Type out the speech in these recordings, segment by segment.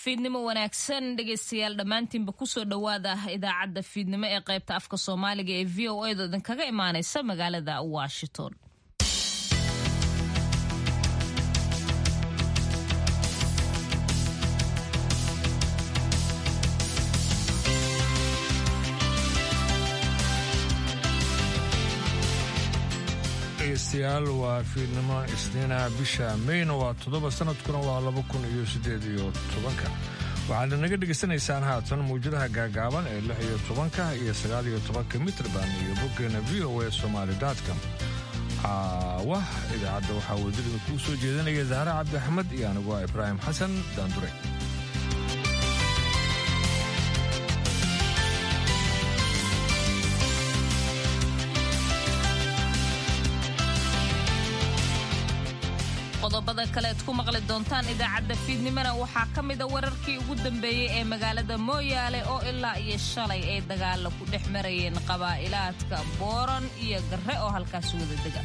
fiidnimo wanaagsan dhegeystayaal dhammaantiinba kusoo dhowaada idaacadda fiidnimo ee qaybta afka soomaaliga ee v o a da idinkaga imaaneysa magaalada Washington. dhegeystayaal waa fiidnimo isniina bisha Mayna waa 7 sanadkuna waa 2018 waxaad naga dhegeysanaysaan haatan muujadaha gaagaaban ee 16 iyo 19 mitrban iyo boggeena voasomali.com. idaacadda waxaa wadada ku soo jeedinaya Zahra Cabdi Axmed iyo anigu Ibraahim Xasan Daandure. qodobada kale aad ku maqli doontaan idaacadda fiidnimada waxaa ka mid ah wararkii ugu dambeeyay ee magaalada Mooyaale oo ilaa iyo shalay ay dagaal ku dhex marayeen qabaa'ilaadka Booran iyo Garre oo halkaas wada dega.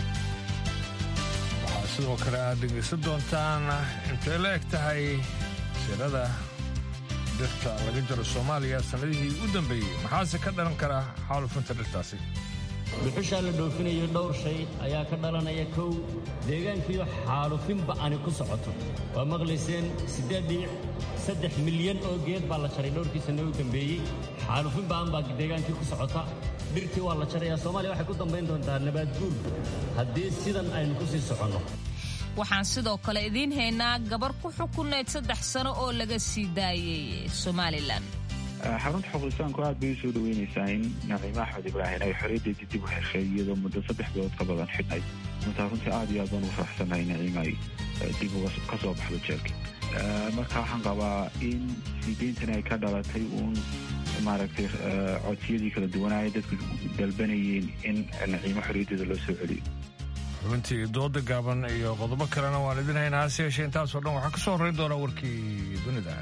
waxaa sidoo kale aad dhegeysan doontaan intee la eg tahay sirada dhirta laga jaro Soomaaliya sanadihii ugu dambeeyay maxaase ka dhalan kara xaalufinta dhirtaasi. dhuxusha la dhoofinayo dhowr shay ayaa ka dhalanaya kow deegaankiiyo xaalufin ba'ani ku socoto waa maqlayseen 8.3 milyan oo geed baa la jaray dhowrkii sano u dambeeyey xaalufin ba'an baa deegaankii ku socota dhirtii waa la jarayaa Soomaaliya waxay ku dambayn doontaa nabaad guur haddii sidan aynu ku sii soconno. waxaan sidoo kale idiin haynaa gabar ku xukunayd 3 sano oo laga sii daayay Somaliland. xarunta xuquuqinsaanku aad bay u soo dhaweynaysaa in Naciime Axmed Ibraahim ay xorriyaddeedii dib u heshay iyadoo muddo 3 bilood ka badan xidhnay. runtii aad iyo aad baan u faraxsanahay Naciime ay dib ka soo baxdo jeelka. marka waxaan qabaa in sideentani ay ka dhalatay uun maaragtay codsiyadii kala duwanaaye dadku dalbanayeen in Naciime xorriyaddeeda loo soo celiyo. runtii dooda gaaban iyo qodobo kalena waan idin haynaa hase yeeshee intaasoo dhan waxaa ka soo horreyn doona warkii dunida.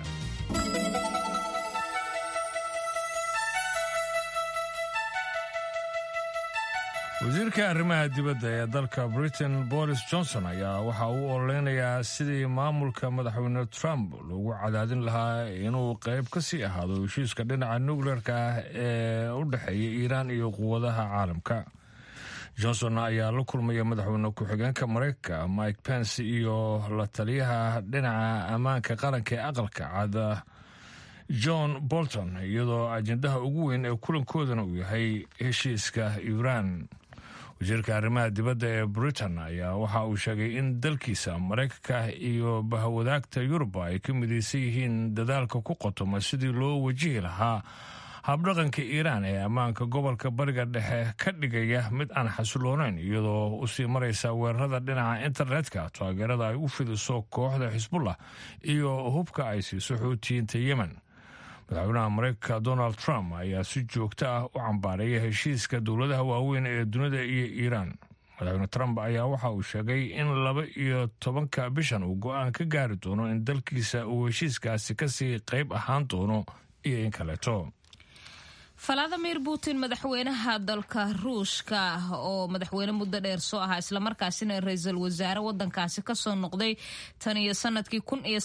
wasiirka arrimaha dibadda ee dalka Britain Boris Johnson ayaa waxa uu ololeynayaa sidii maamulka madaxweyne Trump loogu cadaadin lahaa inuu qayb ka sii ahaado heshiiska dhinaca nukleerka ah ee u dhexeeya Iiraan iyo quwadaha caalamka. Johnson ayaa la kulmaya madaxweyne ku-xigeenka Mareykanka Mike Pence iyo la taliyaha dhinaca ammaanka qaranka ee aqalka cad John Bolton iyadoo ajendaha ugu weyn ee kulankoodana uu yahay heshiiska Iiraan. wasiirka arrimaha dibadda ee Britain ayaa waxa uu sheegay in dalkiisa Mareykanka iyo bahwadaagta Yurub ay ka midaysan yihiin dadaalka ku qotoma sidii loo wajihi lahaa habdhaqanka Iiraan ee ammaanka gobolka bariga dhexe ka dhigaya mid aan xasiloonayn iyadoo u sii maraysa weerarada dhinaca internetka taageerada ay u fidiso kooxda Xisbullah iyo hubka ay siiso Xuutiyiinta Yemen. madaxweynaha Mareykanka Donald Trump ayaa si joogto ah u cambaareeya heshiiska dowladaha waaweyn ee dunida iyo Iiraan. madaxweyne Trump ayaa waxa uu sheegay in 12 bishan uu go'aan ka gaari doono in dalkiisa uu heshiiskaasi kasii qayb ahaan doono iyo in kaleeto. Vladimir Putin madaxweynaha dalka Ruushka oo madaxweyne muddo dheer soo ahaa isla markaasina ra'iisul wasaare wadankaasi ka soo noqday tan iyo sanadkii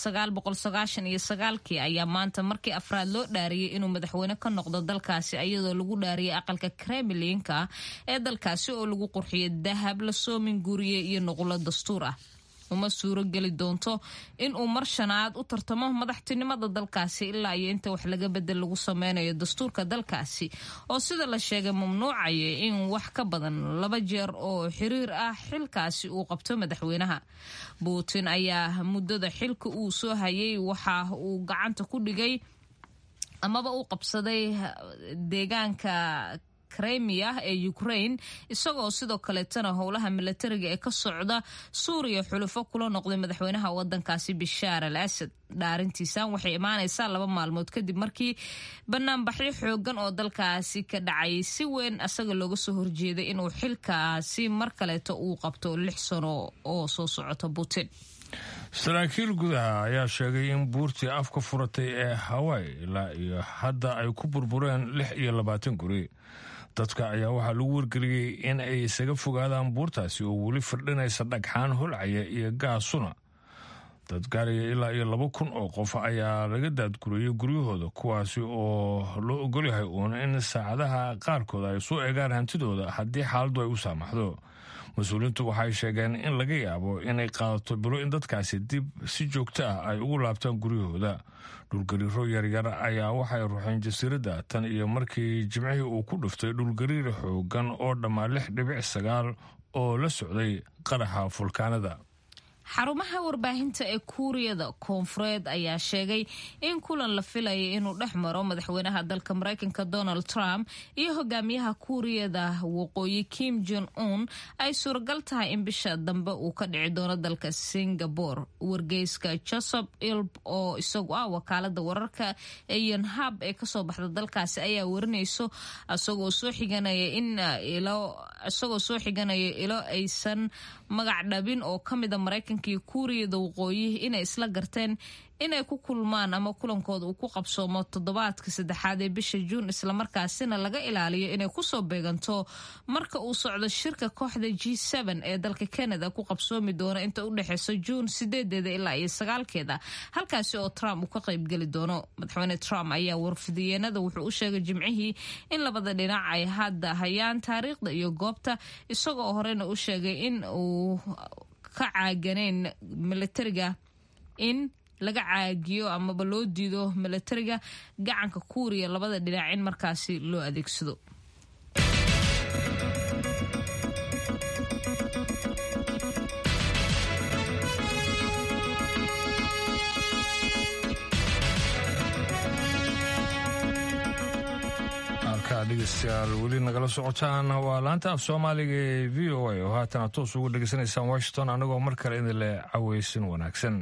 1999 ayaa maanta markii afraad loo dhaariyay inuu madaxweyne ka noqdo dalkaasi iyadoo lagu dhaariyay aqalka Kremlinka ee dalkaasi oo lagu qurxiyay dahab la soo minguriyay iyo nuqullo dastuur ah. uma suuro geli doonto in uu mar shanaad u tartamo madaxtinimada dalkaasi ilaa iyo inta wax laga bedel lagu sameynayo dastuurka dalkaasi oo sida la sheegay mamnuucaya in wax ka badan 2 jeer oo xiriir ah xilkaasi uu qabto madaxweynaha. Putin ayaa muddada xilka uu soo hayay waxa uu gacanta ku dhigay amaba uu qabsaday deegaanka Crimea ee Ukraine isagoo sidoo kale tan howlaha militariga ee ka socda Suuriya xulufo kula noqday madaxweynaha wadankaasi Bashar al-Assad. dhaarintiisan waxay imaanaysaa 2 maalmood kadib markii banaanbaxyo xoogan oo dalkaasi ka dhacay si weyn asaga looga soo horjeeday inuu xilkaasi mar kaleeto uu qabto 6 sano oo soo socota Putin. saraakiil gudaha ayaa sheegay in buurtii afka furatay ee Hawaii ilaa iyo hadda ay ku burbureen 26 guri. dadka ayaa waxaa lagu wargeliyey in ay isaga fogaadaan buurtaasi oo weli firdhinaysa dhagxaan holcaya iyo gaasuna. dad gaaraya ilaa iyo 2,000 oo qof ayaa laga daadguriyey guryahooda kuwaasi oo loo ogol yahay uuna in saacadaha qaarkood ay soo eegaan hantidooda haddii xaaladdu ay u saamaxdo. mas-uuliyiintu waxay sheegeen in laga yaabo inay qaadato bilo in dadkaasi dib si joogto ah ay ugu laabtaan guryahooda. dhulgariiro yaryar ayaa waxay ruuxeen jasiiradda tan iyo markii jimcihii uu ku dhuftay dhulgariir xoogan oo dhammaa 6.9 oo la socday qaraxa fulkaanada. xarumaha warbaahinta ee kuuriyada koonfureed ayaa sheegay in kulan la filayay inuu dhex maro madaxweynaha dalka maraykanka Donald Trump iyo hogaamiyaha kuuriyada waqooyi Kim Jong-un ay suuragal tahay in bisha dambe uu ka dhici doono dalka Singapore. wargeyska Joseph Ilb oo isagu ah wakaalada wararka ee Yonhap ee kasoo baxda dalkaasi ayaa warinayso isagoo soo xiganaya ilo aysan magac dhabin oo kamida Maraykanka kuuriyada waqooyi inay isla garteen inay ku kulmaan ama kulankooda uu ku qabsoomo toddobaadka 3 ee bisha Juun islamarkaasina laga ilaaliyo inay kusoo beeganto marka uu socdo shirka kooxda G7 ee dalka Canada ku qabsoomi doona inta u dhaxayso Juun 8 ilaa 9 halkaasi oo Trump uu ka qayb gali doono. madaxweyne Trump ayaa warfidiyeenada wuxuu u sheegay jimcihii in labada dhinac ay hadda hayaan taariikhda iyo goobta isagoo horena u sheegay in uu ka caaganeen militariga in laga caagiyo amaba loo diido militariga gacanka kuuriya labada dhinac in markaasi loo adeegsado. dhegeystayaal weli nagala socotaan waa laanta af soomaaliga ee VOA oo haatan toos ugu dhegeysanaysaan Washington anagoo mar kale idin leh cawaysin wanaagsan.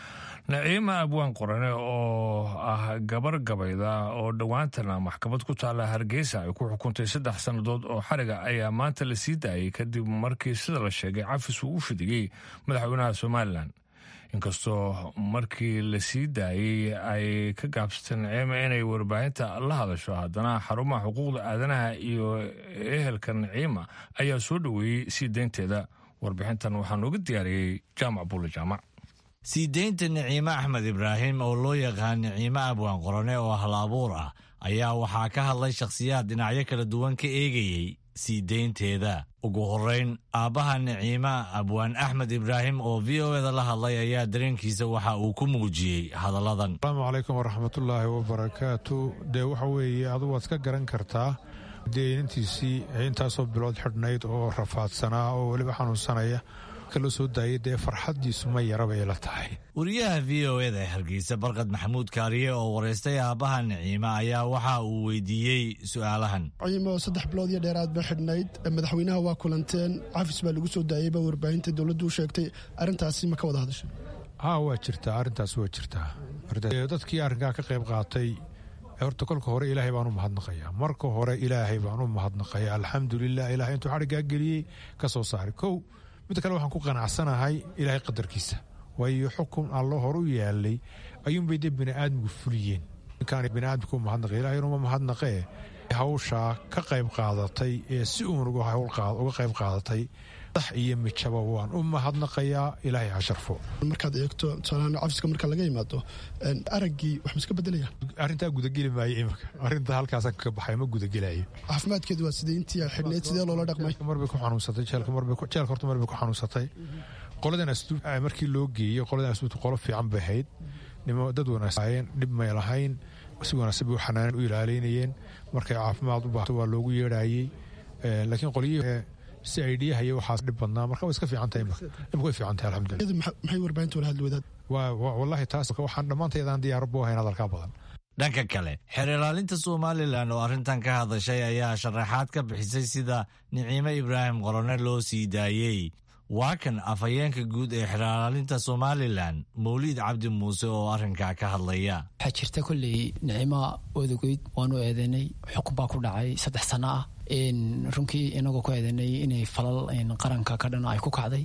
Naciima Abwaan Qorane oo ah gabar gabayda oo dhowaantana maxkamad ku taala Hargeysa ay ku xukuntay 3 sannadood oo xariga ayaa maanta la sii daayay kadib markii sida la sheegay cafis uu u fidiyey madaxweynaha Somaliland. inkastoo markii la sii daayay ay ka gaabsateen Naciima inay warbaahinta la hadasho haddana xarumaha xuquuqda aadanaha iyo ehelka Naciima ayaa soo dhaweeyey sii deynteeda. warbixintan waxaa nooga diyaariyey Jaamac Buule Jaamac. sii deynta Naciima Axmed Ibraahim oo loo yaqaan Naciima Abwaan Qorane oo hal-abuur ah ayaa waxaa ka hadlay shakhsiyaad dhinacyo kala duwan ka eegayey sii deynteeda. ugu horeyn aabbaha Naciima Abwaan Axmed Ibraahim oo VOA-da la hadlay ayaa dareenkiisa waxa uu ku muujiyey hadalladan. Asalaamu calaykum waraxmatullaahi wabarakaatu. dee waxa weeye adigu waad ka garan kartaa deynantiisii intaasoo bilood xidhnayd oo rafaadsanaa oo weliba xanuunsanaya kala soo daayay dee farxaddiisu ma yara bay la tahay. wariyaha VOA-da ee Hargeysa Barkad Maxamuud Kaariye oo wareystay aabbaha Naciima ayaa waxa uu weydiiyey su'aalahan. Naciima 3 bilood iyo dheeraad ba xidhnayd madaxweynaha waa kulanteen cafis baa lagu soo daayay ba warbaahinta dawladdu u sheegtay arrintaasi ma ka wada hadashay? waa jirtaa arrintaas waa jirtaa. dadkii arrinkaa ka qayb qaatay horta kolka hore ilaahay baan u mahadnaqayaa. marka hore ilaahay baan u mahadnaqayaa. alxamdulilah ilaahay intuu xadhiggaa geliyey ka soo saaray. mid kale waxaan ku qanacsanahay ilaahay qadarkiisa waayo xukun allo hor u yaalay ayuunbay dee bini'aadmigu fuliyeen. ninkaan bini'aadmigu u mahadnaqay ilaahay uma mahadnaqee hawshaa ka qayb qaadatay ee si uun uga qayb qaadatay sax iyo mijaba waan u mahadnaqayaa. ilaahay ha sharfo. markaad eegto tusaalahaan cafiska marka laga yimaado araggii wax ma iska bedelaya? arrintaa gudageli maayo imika. arrinta halkaasaan ka baxay ma gudagelayo. caafimaadkeedu waa sidee intii xidhnayd sidee loola dhaqmay? marbay ku xanuunsatay jeelka horta marbay ku xanuunsatay. qoladan asluub markii loo geeyey qoladan asluubta qolo fiican bay ahayd. dad wanaagsaayeen dhib may lahayn si wanaagsan bay u xanaanan u ilaaleynayeen. markay caafimaad u baahto waa loogu yeedhaayey. laakiin qolyihii si ay dhiyahayo waxaas dhib badnaa marka way iska fiicantahay imika way fiicantahay alxamdulillah. maxay warbaahinta wala hadli wadaad? wallaahi taas waxaan dhammaanteedaan diyaar buu ahayn hadalkaa badan. dhanka kale xeer ilaalinta Somaliland oo arrintan ka hadashay ayaa sharaxaad ka bixisay sida Naciima Ibraahim Qorane loo sii daayay. waa kan afhayeenka guud ee xeer ilaalinta Somaliland Mawlid Cabdi Muuse oo arrinkaa ka hadlaya. waxaa jirta kolley Naciima odagoyd waanu eedeynay xukun baa ku dhacay 3 sano ah. runkii inagoo ku eedeynay inay falal qaranka ka dhana ay ku kacday.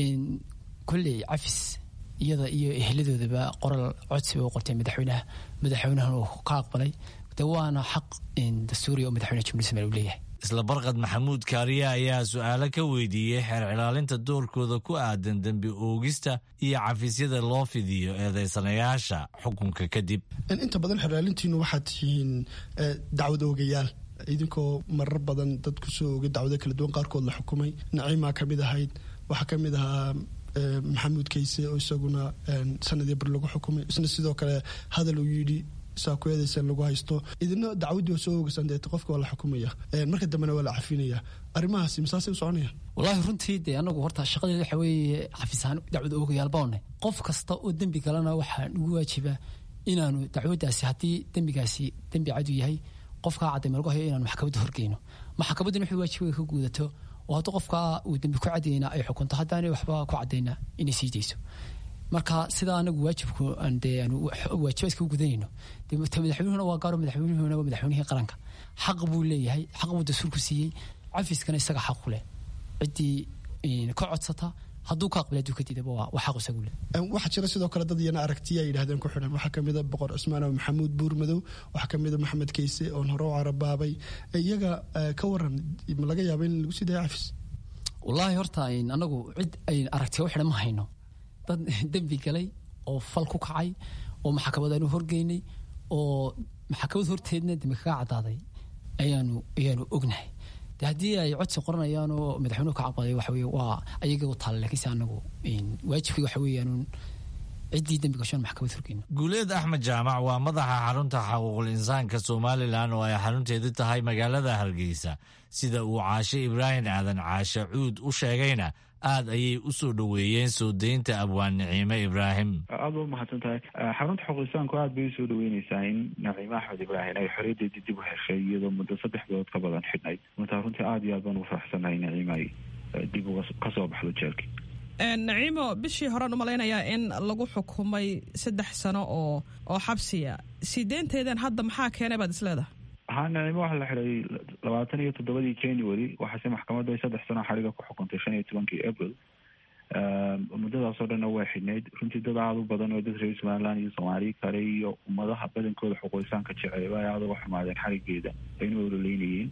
kolley cafis iyada iyo eheladoodaba qoral codsi u qortay madaxweynaha uu ka aqbalay dee waana xaq dastuuri oo madaxweyne jamhuuriyadda Soomaaliya uu leeyahay. isla barqad maxamuud kaariye ayaa su-aalo ka weydiiyey xeer ilaalinta doorkooda ku aadan dembi oogista iyo cafisyada loo fidiyo eedeysanayaasha xukunka kadib. inta badan xeer ilaalintiinu waxaad tihiin dacwad oogayaal idinkoo marar badan dad kusoo oogay dacwado kala duwan qaarkood la xukumay. Naciima ka mid ahayd, waxaa ka mid ahaa maxamuud kayse oo isaguna sanadii bar lagu xukumay, isna sidoo kale hadal uu yidhi saa ku eedaysan lagu haysto. idina dacwadii oo soo oogaysan deeta qofka waa la xukumaya, marka dambena waa la cafinaya. arrimahaasi masaasay u soconayaan? wallaahi runtii dee anagu horta shaqadeeda waxa weeye xafiisaan dacwad oogayaal baanay. qof kasta oo dembi galana waxaa nagu waajiba inaanu dacwaddaasi haddii dembigaasi dembi cadu yahay qofkaa cadayma lagu hayo inaanu maxkamadda horgeyno. maxkamadduna wuxuu waajiba ka guudato oo haddii qofkaa uu dembi ku cadayna ay xukunto, haddaanay waxba ku cadayna inay sii dayso. marka sidaa anagu waajibku waajiba iska gudanayno. madaxweynuhuna waa gaaro, madaxweynuhuna waa madaxweynihii qaranka. xaq buu leeyahay, xaq buu dastuurku siiyey, cafiskana isaga xaq u leh. ciddii ka codsata hadduu ka aqbala, hadduu ka diidaba waa xaq isagu leh. waxaa jira sidoo kale dad iyana aragtiya ay yidhahdeen ku xidhan. waxaa kamid a boqor cismaan oo maxamuud buurmadow, waxaa kamid a maxamed kayse oon hore u carabaabay. iyaga ka waran, ma laga yaaba in lagu sii daya cafis? wallaahi horta anagu cid ay aragtiya u xidhan ma hayno. dad dembi galay oo fal ku kacay oo maxkamad aanu horgeynay oo maxkamad horteedna dembi kaga cadaaday ayaanu ognahay. de haddii ay codsi qoranayaan oo madaxweynuhu ka caqbaday waxa weye waa ayaga u taalla. laakiinse anagu waajibkii waxa weeyaan ciddii dembi gashoon maxkamad horgeyno. guuleed axmed jaamac waa madaxa xarunta xuquuqul insaanka somalilan oo ay xarunteedu tahay magaalada Hargeysa. sida uu Caashe Ibraahim Aadan Caashe Cuud u sheegayna aad ayay u soo dhaweeyeen soo deynta abwaan Naciime Ibraahim. aad u mahadsan tahay. xarunta xuquuq insaanku aad bay u soo dhaweynaysaa in Naciime Axmed Ibraahim ay xorriyadeedii dib u heshay iyadoo muddo 3 bilood ka badan xidhnayd. marka runtii aad iyo aad baan ugu faraxsanahay Naciime ay dib uga soo baxdo jeelkii. naciimo bishii horaan u malaynayaa in lagu xukumay 3 sano oo xabsiya. sii deynteedan hadda maxaa keenay baad isleedahay? naciime waxaa la xiday 27 January, waxaase maxkamaddu ay 3 sano xariga ku xukuntay 15 April. muddadaasoo dhanna waa xidhnayd. runtii dad aada u badan oo dad reer Somaliland iyo Soomaali kale iyo ummadaha badankooda xuquuqisaanka jecel ay aada uga xumaadeen xarigeeda, ayna ololeynayeen.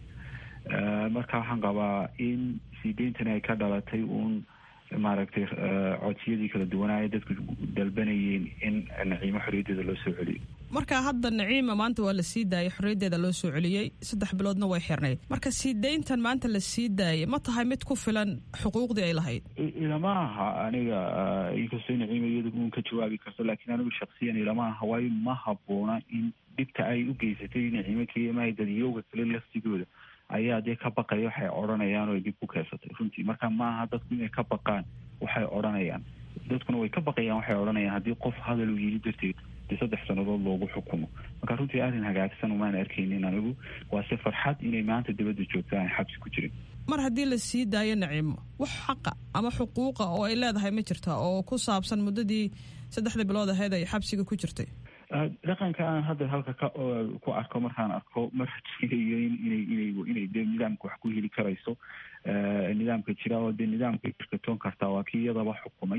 marka waxaan qabaa in sii deyntani ay ka dhalatay uun maaragtay codsiyadii kala duwanaaye dadku dalbanayeen in Naciime xorriyaddeeda loo soo celiyo. marka hadda Naciime maanta waa la sii daayay, xorriyaddeeda loo soo celiyey, 3 biloodna way xirnayd. marka sii deyntan maanta la sii daayay ma tahay mid ku filan xuquuqdii ay lahayd? ilama aha aniga, inkastoo Naciime iyadu uun ka jawaabi karto, laakiin anigu shakhsiyan ilama aha. waayo ma habboona in dhibta ay u geysatay Naciime keliya dadiyowga kale laftigooda ayaa dee ka baqaya waxay odhanayaan oo dib ku keensatay. runtii marka maaha dadku inay ka baqaan waxay odhanayaan, dadkuna way ka baqayaan waxay odhanayaan haddii qof hadal uu yidhi darteed dee 3 sannadood loogu xukumo. marka runtii arrin hagaagsan umaan arkaynin anigu. waase farxad inay maanta dibadda joogtaan ay xabsi ku jirin. mar haddii la sii daayo Naciimo, wax xaqa ama xuquuqa oo ay leedahay ma jirta oo ku saabsan muddadii 3 bilood ahayd ay xabsiga ku jirtay? dhaqanka aan hadda halka ku arko markaan arko ma rajaynayo inay dee nidaamka wax ku heli karayso. nidaamka jira oo dee nidaamka irkatoon kartaa waa kii iyadaba xukumay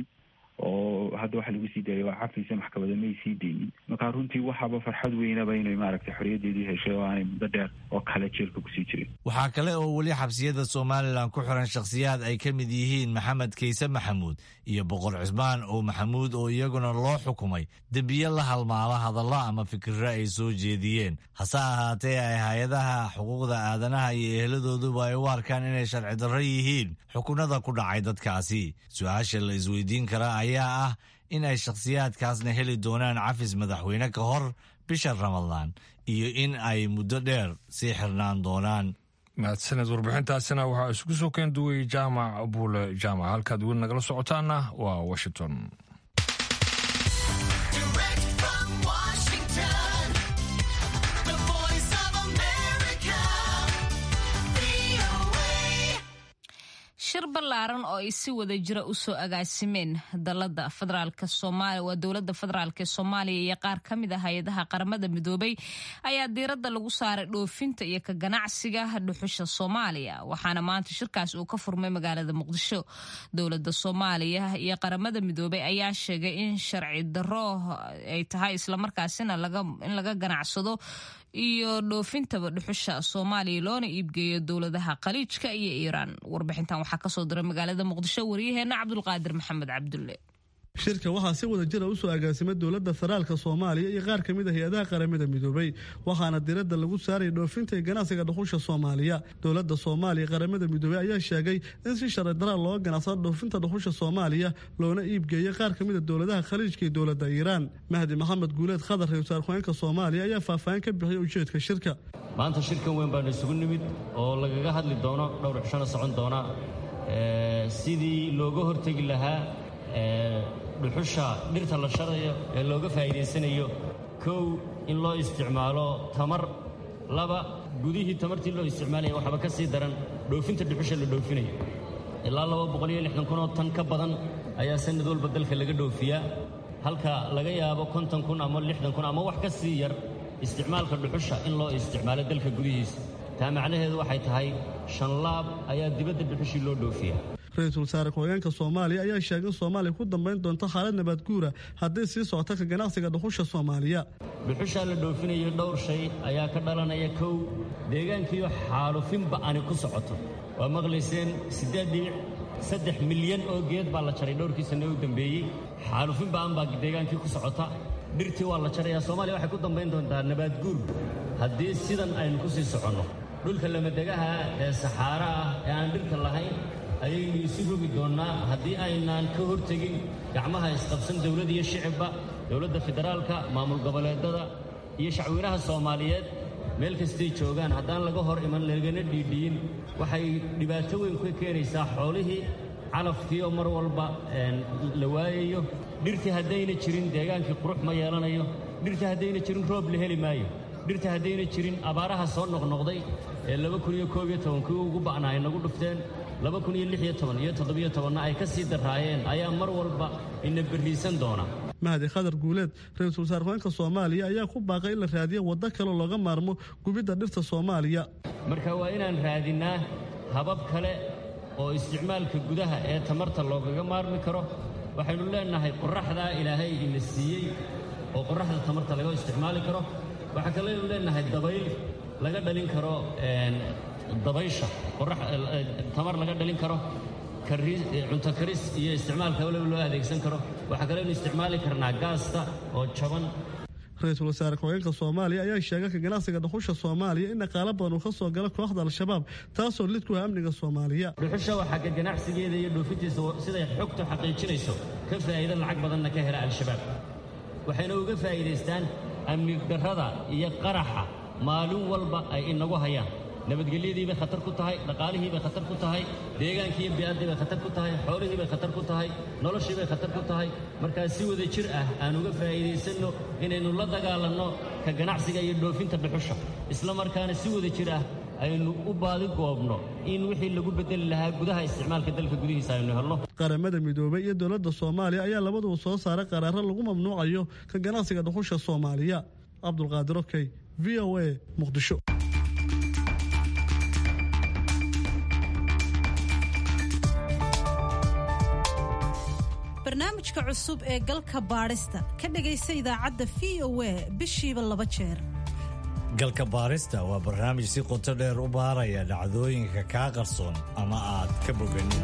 oo hadda waxa lagu sii daayay waa cafisa maxkamada may sii deynin. marka runtii waxaaba farxad weynaba inay maaragtay xorriyaddeedii heshay oo aanay muddo dheer oo kale jeelka kusii jirin. waxaa kale oo weli xabsiyada Somaliland ku xiran shakhsiyaad ay ka mid yihiin Maxamed Kayse Maxamuud iyo Boqor Cismaan oo Maxamuud oo iyaguna loo xukumay dembiyo la halmaala hadallo ama fikirro ay soo jeediyeen. hase ahaatee ay hay-adaha xuquuqda aadanaha iyo ehladooduba ay u arkaan inay sharci darro yihiin xukunada ku dhacay dadkaasi. su-aasha la isweydiin karaa ayaa ah in ay shakhsiyaadkaasna heli doonaan cafis madaxweyne ka hor bisha Ramadaan iyo in ay muddo dheer sii xirnaan doonaan. mahadsaned. warbixintaasina waxaa isugu soo keen duway jaamac buule jaamac. halkaad weli nagala socotaana waa Washington. shir ballaaran oo ay si wada jira u soo agaasimeen dowladda federaalka Soomaaliya iyo qaar ka mid ah hay'adaha qaramada midoobay ayaa diiradda lagu saaray dhoofinta iyo ka ganacsiga dhuxusha Soomaaliya. waxaana maanta shirkaas uu ka furmay magaalada Muqdisho. dowladda Soomaaliya iyo qaramada midoobay ayaa sheegay in sharci darro ay tahay isla markaasina in laga ganacsado iyo dhoofintaba dhuxusha Soomaaliya loona iibgeeyo dowladaha Khaliijka iyo Iiraan. Warbixintan waxaa ka soo diray magaalada Muqdisho wariyaheena Cabdulqaadir Maxamed Cabdulle. shirka waxaa si wada jira u soo agaasimay dowladda federaalka Soomaaliya iyo qaar kamid ah hay'adaha qaramada midoobay waxaana diiradda lagu saaray dhoofinta ganacsiga dhuxusha Soomaaliya. Dowladda Soomaaliya qaramada midoobay ayaa sheegay in si sharci darro loo ganacsado dhoofinta dhuxusha Soomaaliya loona iibgeeyo qaar kamid ah dowladaha Khaliijka iyo dowladda Iiraan. Mahdi Maxamed Guuleed Khadar ra'iisul wasaarka Soomaaliya ayaa faahfaahin ka bixiyay ujeedka shirka. maanta shirkan weyn baan isugu nimid oo lagaga hadli doono dhowr cisho socon doona sidii looga hortagi lahaa dhuxusha dhirta la sharayo ee looga faa'iideysanayo kow in loo isticmaalo tamar laba gudihii tamartii loo isticmaalaya waxba ka sii daran dhoofinta dhuxusha la dhoofinayo ilaa 260 oo tan ka badan ayaa sanad walba dalka laga dhoofiyaa halka laga yaabo 50,000 ama 60,000 ama wax ka sii yar isticmaalka dhuxusha in loo isticmaalo dalka gudihiisa taa macnaheedu waxay tahay 5 laab ayaa dibadda dhuxushii loo dhoofiyaa. Ra'iisul wasaarka hoggaanka Soomaaliya ayaa sheegay in Soomaaliya ku dambeyn doonto xaalad nabad guura haddii sii socota ka ganacsiga dhuxusha Soomaaliya. dhuxusha la dhoofinayo dhowr shay ayaa ka dhalanaya kow deegaankiyo xaalufinba aan ku socoto waa maqlayseen 8.3 milyan oo geed baa la jaray dhowrkii sano u dambeeyay xaalufinba aan baa deegaankii ku socota dhirtii waa la jarayaa Soomaaliya waxay ku dambeyn doontaa nabad guur haddii sidan aynu ku sii socono dhulka lamadagaha ee Saxaara ah ee aan dhirta lahayn ayaynu isu rogi doonaa haddii aynaan ka hortegin gacmaha isqabsan dowladda iyo shicibba dowladda federaalka maamul goboleedada iyo shacweynaha Soomaaliyeed meel kastay joogaan haddaan laga hor iman lagana dhiidhiyin waxay dhibaato weyn ku keenaysaa xoolihii calafkii oo mar walba la waayayo dhirtii haddayna jirin deegaankii qurux ma yeelanayo dhirtii haddayna jirin roob la heli maayo dhirtii haddayna jirin abaaraha soo noqnoqday ee 2011 ugu ba'naa ay nagu dhufteen 2016 iyo 17 ay ka sii daraayeen ayaa mar walba ina bariisan doona. Mahdi Khadar Guuleed ra'iisul wasaarka Soomaaliya ayaa ku baaqay in la raadiyo waddo kale looga maarmo gubidda dhirta Soomaaliya. marka waa inaan raadinaa habab kale oo isticmaalka gudaha ee tamarta loogaga maarmi karo waxaynu leenahay qorraxda Ilaahay ina siiyay oo qorraxda tamarta laga isticmaali karo waxa kale oo leenahay dabayl laga dhalin karo dabaysha qorrax tamar laga dhalin karo cunto karis iyo isticmaalka loo adeegsan karo waxa kale oo isticmaali karnaa gaasta oo jaban. Ra'iisul wasaarka hoggaanka Soomaaliya ayaa sheegay ka ganacsiga dhuxusha Soomaaliya in dhaqaale badan uu ka soo galo kooxda Al-Shabaab taasoo lid ku ah amniga Soomaaliya. dhuxusha waxa ka ganacsigeeda iyo dhoofintiisa sida ay xogtu xaqiijinayso ka faa'iido lacag badanna ka hela Al-Shabaab waxayna uga faa'iideystaan amni darrada iyo qaraxa maalin walba ay inagu hayaan nabadgelyadii bay khatar ku tahay dhaqaalihii bay khatar ku tahay deegaankii biyaadii bay khatar ku tahay xoolihii bay khatar ku tahay noloshii bay khatar ku tahay marka si wada jir ah aan uga faa'iideysano inaynu la dagaalanno ka ganacsiga iyo dhoofinta dhuxusha isla markaana si wada jir ah aynu u baadi goobno in wixii lagu bedeli lahaa gudaha isticmaalka dalka gudihiisa aynu helno. Qaramada midoobay iyo dowladda Soomaaliya ayaa labaduba soo saaray qaraaro lagu mamnuucayo ka ganacsiga dhuxusha Soomaaliya. Cabdulqaadir Okey VOA Muqdisho. barnaamijka cusub ee galka baarista ka dhagaysta idaacadda VOA bishiiba 2 jeer. galka baarista waa barnaamij si qoto dheer u baaraya dhacdooyinka kaa qarsoon ama aad ka boganin.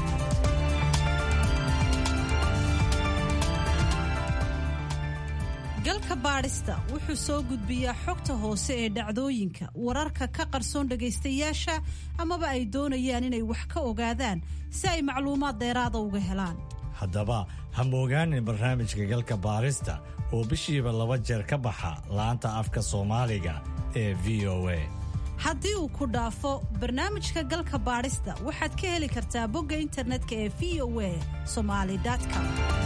galka baarista wuxuu soo gudbiyaa xogta hoose ee dhacdooyinka wararka ka qarsoon dhagaystayaasha amaba ay doonayaan inay wax ka ogaadaan si ay macluumaad dheeraada uga helaan. haddaba ha moogaanin barnaamijka galka baarista oo bishiiba 2 jeer ka baxa laanta afka Soomaaliga ee VOA. haddii uu ku dhaafo barnaamijka galka baarista waxaad ka heli kartaa bogga internetka ee voasomali.com.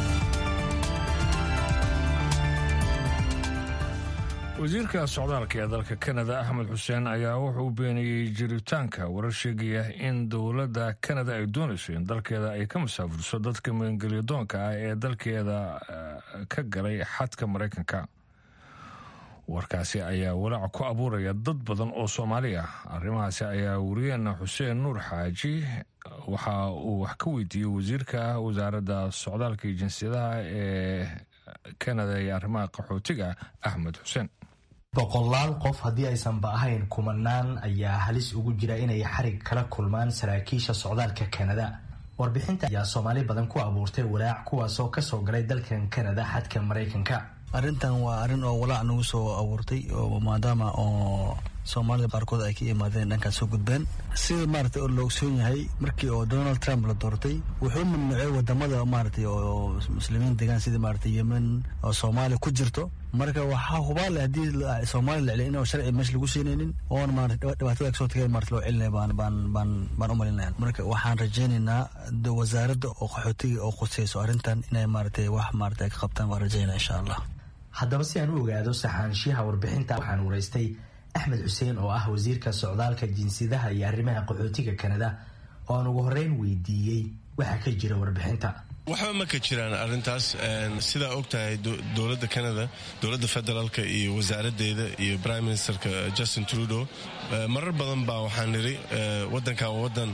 wasiirka socdaalka ee dalka Kanada Axmed Xuseen ayaa wuxuu beeniyay jiritaanka warar sheegaya in dowladda Kanada ay doonayso in dalkeeda ay ka masaafurso dadka maangeliyadoonka ah ee dalkeeda ka galay xadka Mareykanka. warkaasi ayaa walaac ku abuuraya dad badan oo Soomaali ah. arrimahaasi ayaa wariyeena Xuseen Nuur Xaaji waxa uu wax ka weydiiyey wasiirka wasaaradda socdaalka iyo jinsiyadaha ee Kanada iyo arrimaha qaxootiga Axmed Xuseen. boqolaal qof haddii aysanba ahayn kumanaan ayaa halis ugu jira inay xarig kala kulmaan saraakiisha socdaalka Kanada. warbixinta ayaa Soomaali badan ku abuurtay walaac kuwaasoo kasoo galay dalkan Kanada xadka Mareykanka. arrintan waa arrin oo walaac nagu soo abuurtay oo maadaama oo Soomaalida qaarkood ay ka imaadeen dhankaas soo gudbeen sida maartay oo loo ogsoon yahay markii oo Donald Trump la doortay wuxuu mamnuucay wadamada maartay oo muslimiin degan sida maartay Yemen oo Soomaali ku jirto marka waxa hubaal hadii Soomaali la celin oo sharci meesh lagu siinaynin oo maartay dhibaatada ka soo tagay maartay loo celinay baan u malinayaa marka waxaan rajaynaynaa wasaaradda oo qaxootiga oo qosayso arrintan inay maartay wax maartay ka qabtaan waan rajaynaa insha Allah. haddaba si aan u ogaado saxaanshiyaha warbixinta waxaan waraystay Axmed Xuseen oo ah wasiirka socdaalka jinsiyadaha iyo arrimaha qaxootiga Kanada oo aan ugu horeyn weydiiyey waxa ka jira warbixinta. waxba ma ka jiraan arrintaas sida ogtahay dowladda Canada dowladda federaalka iyo wasaaraddeeda iyo prime ministerka Justin Trudeau marar badan baa waxaan niri wadanka wadan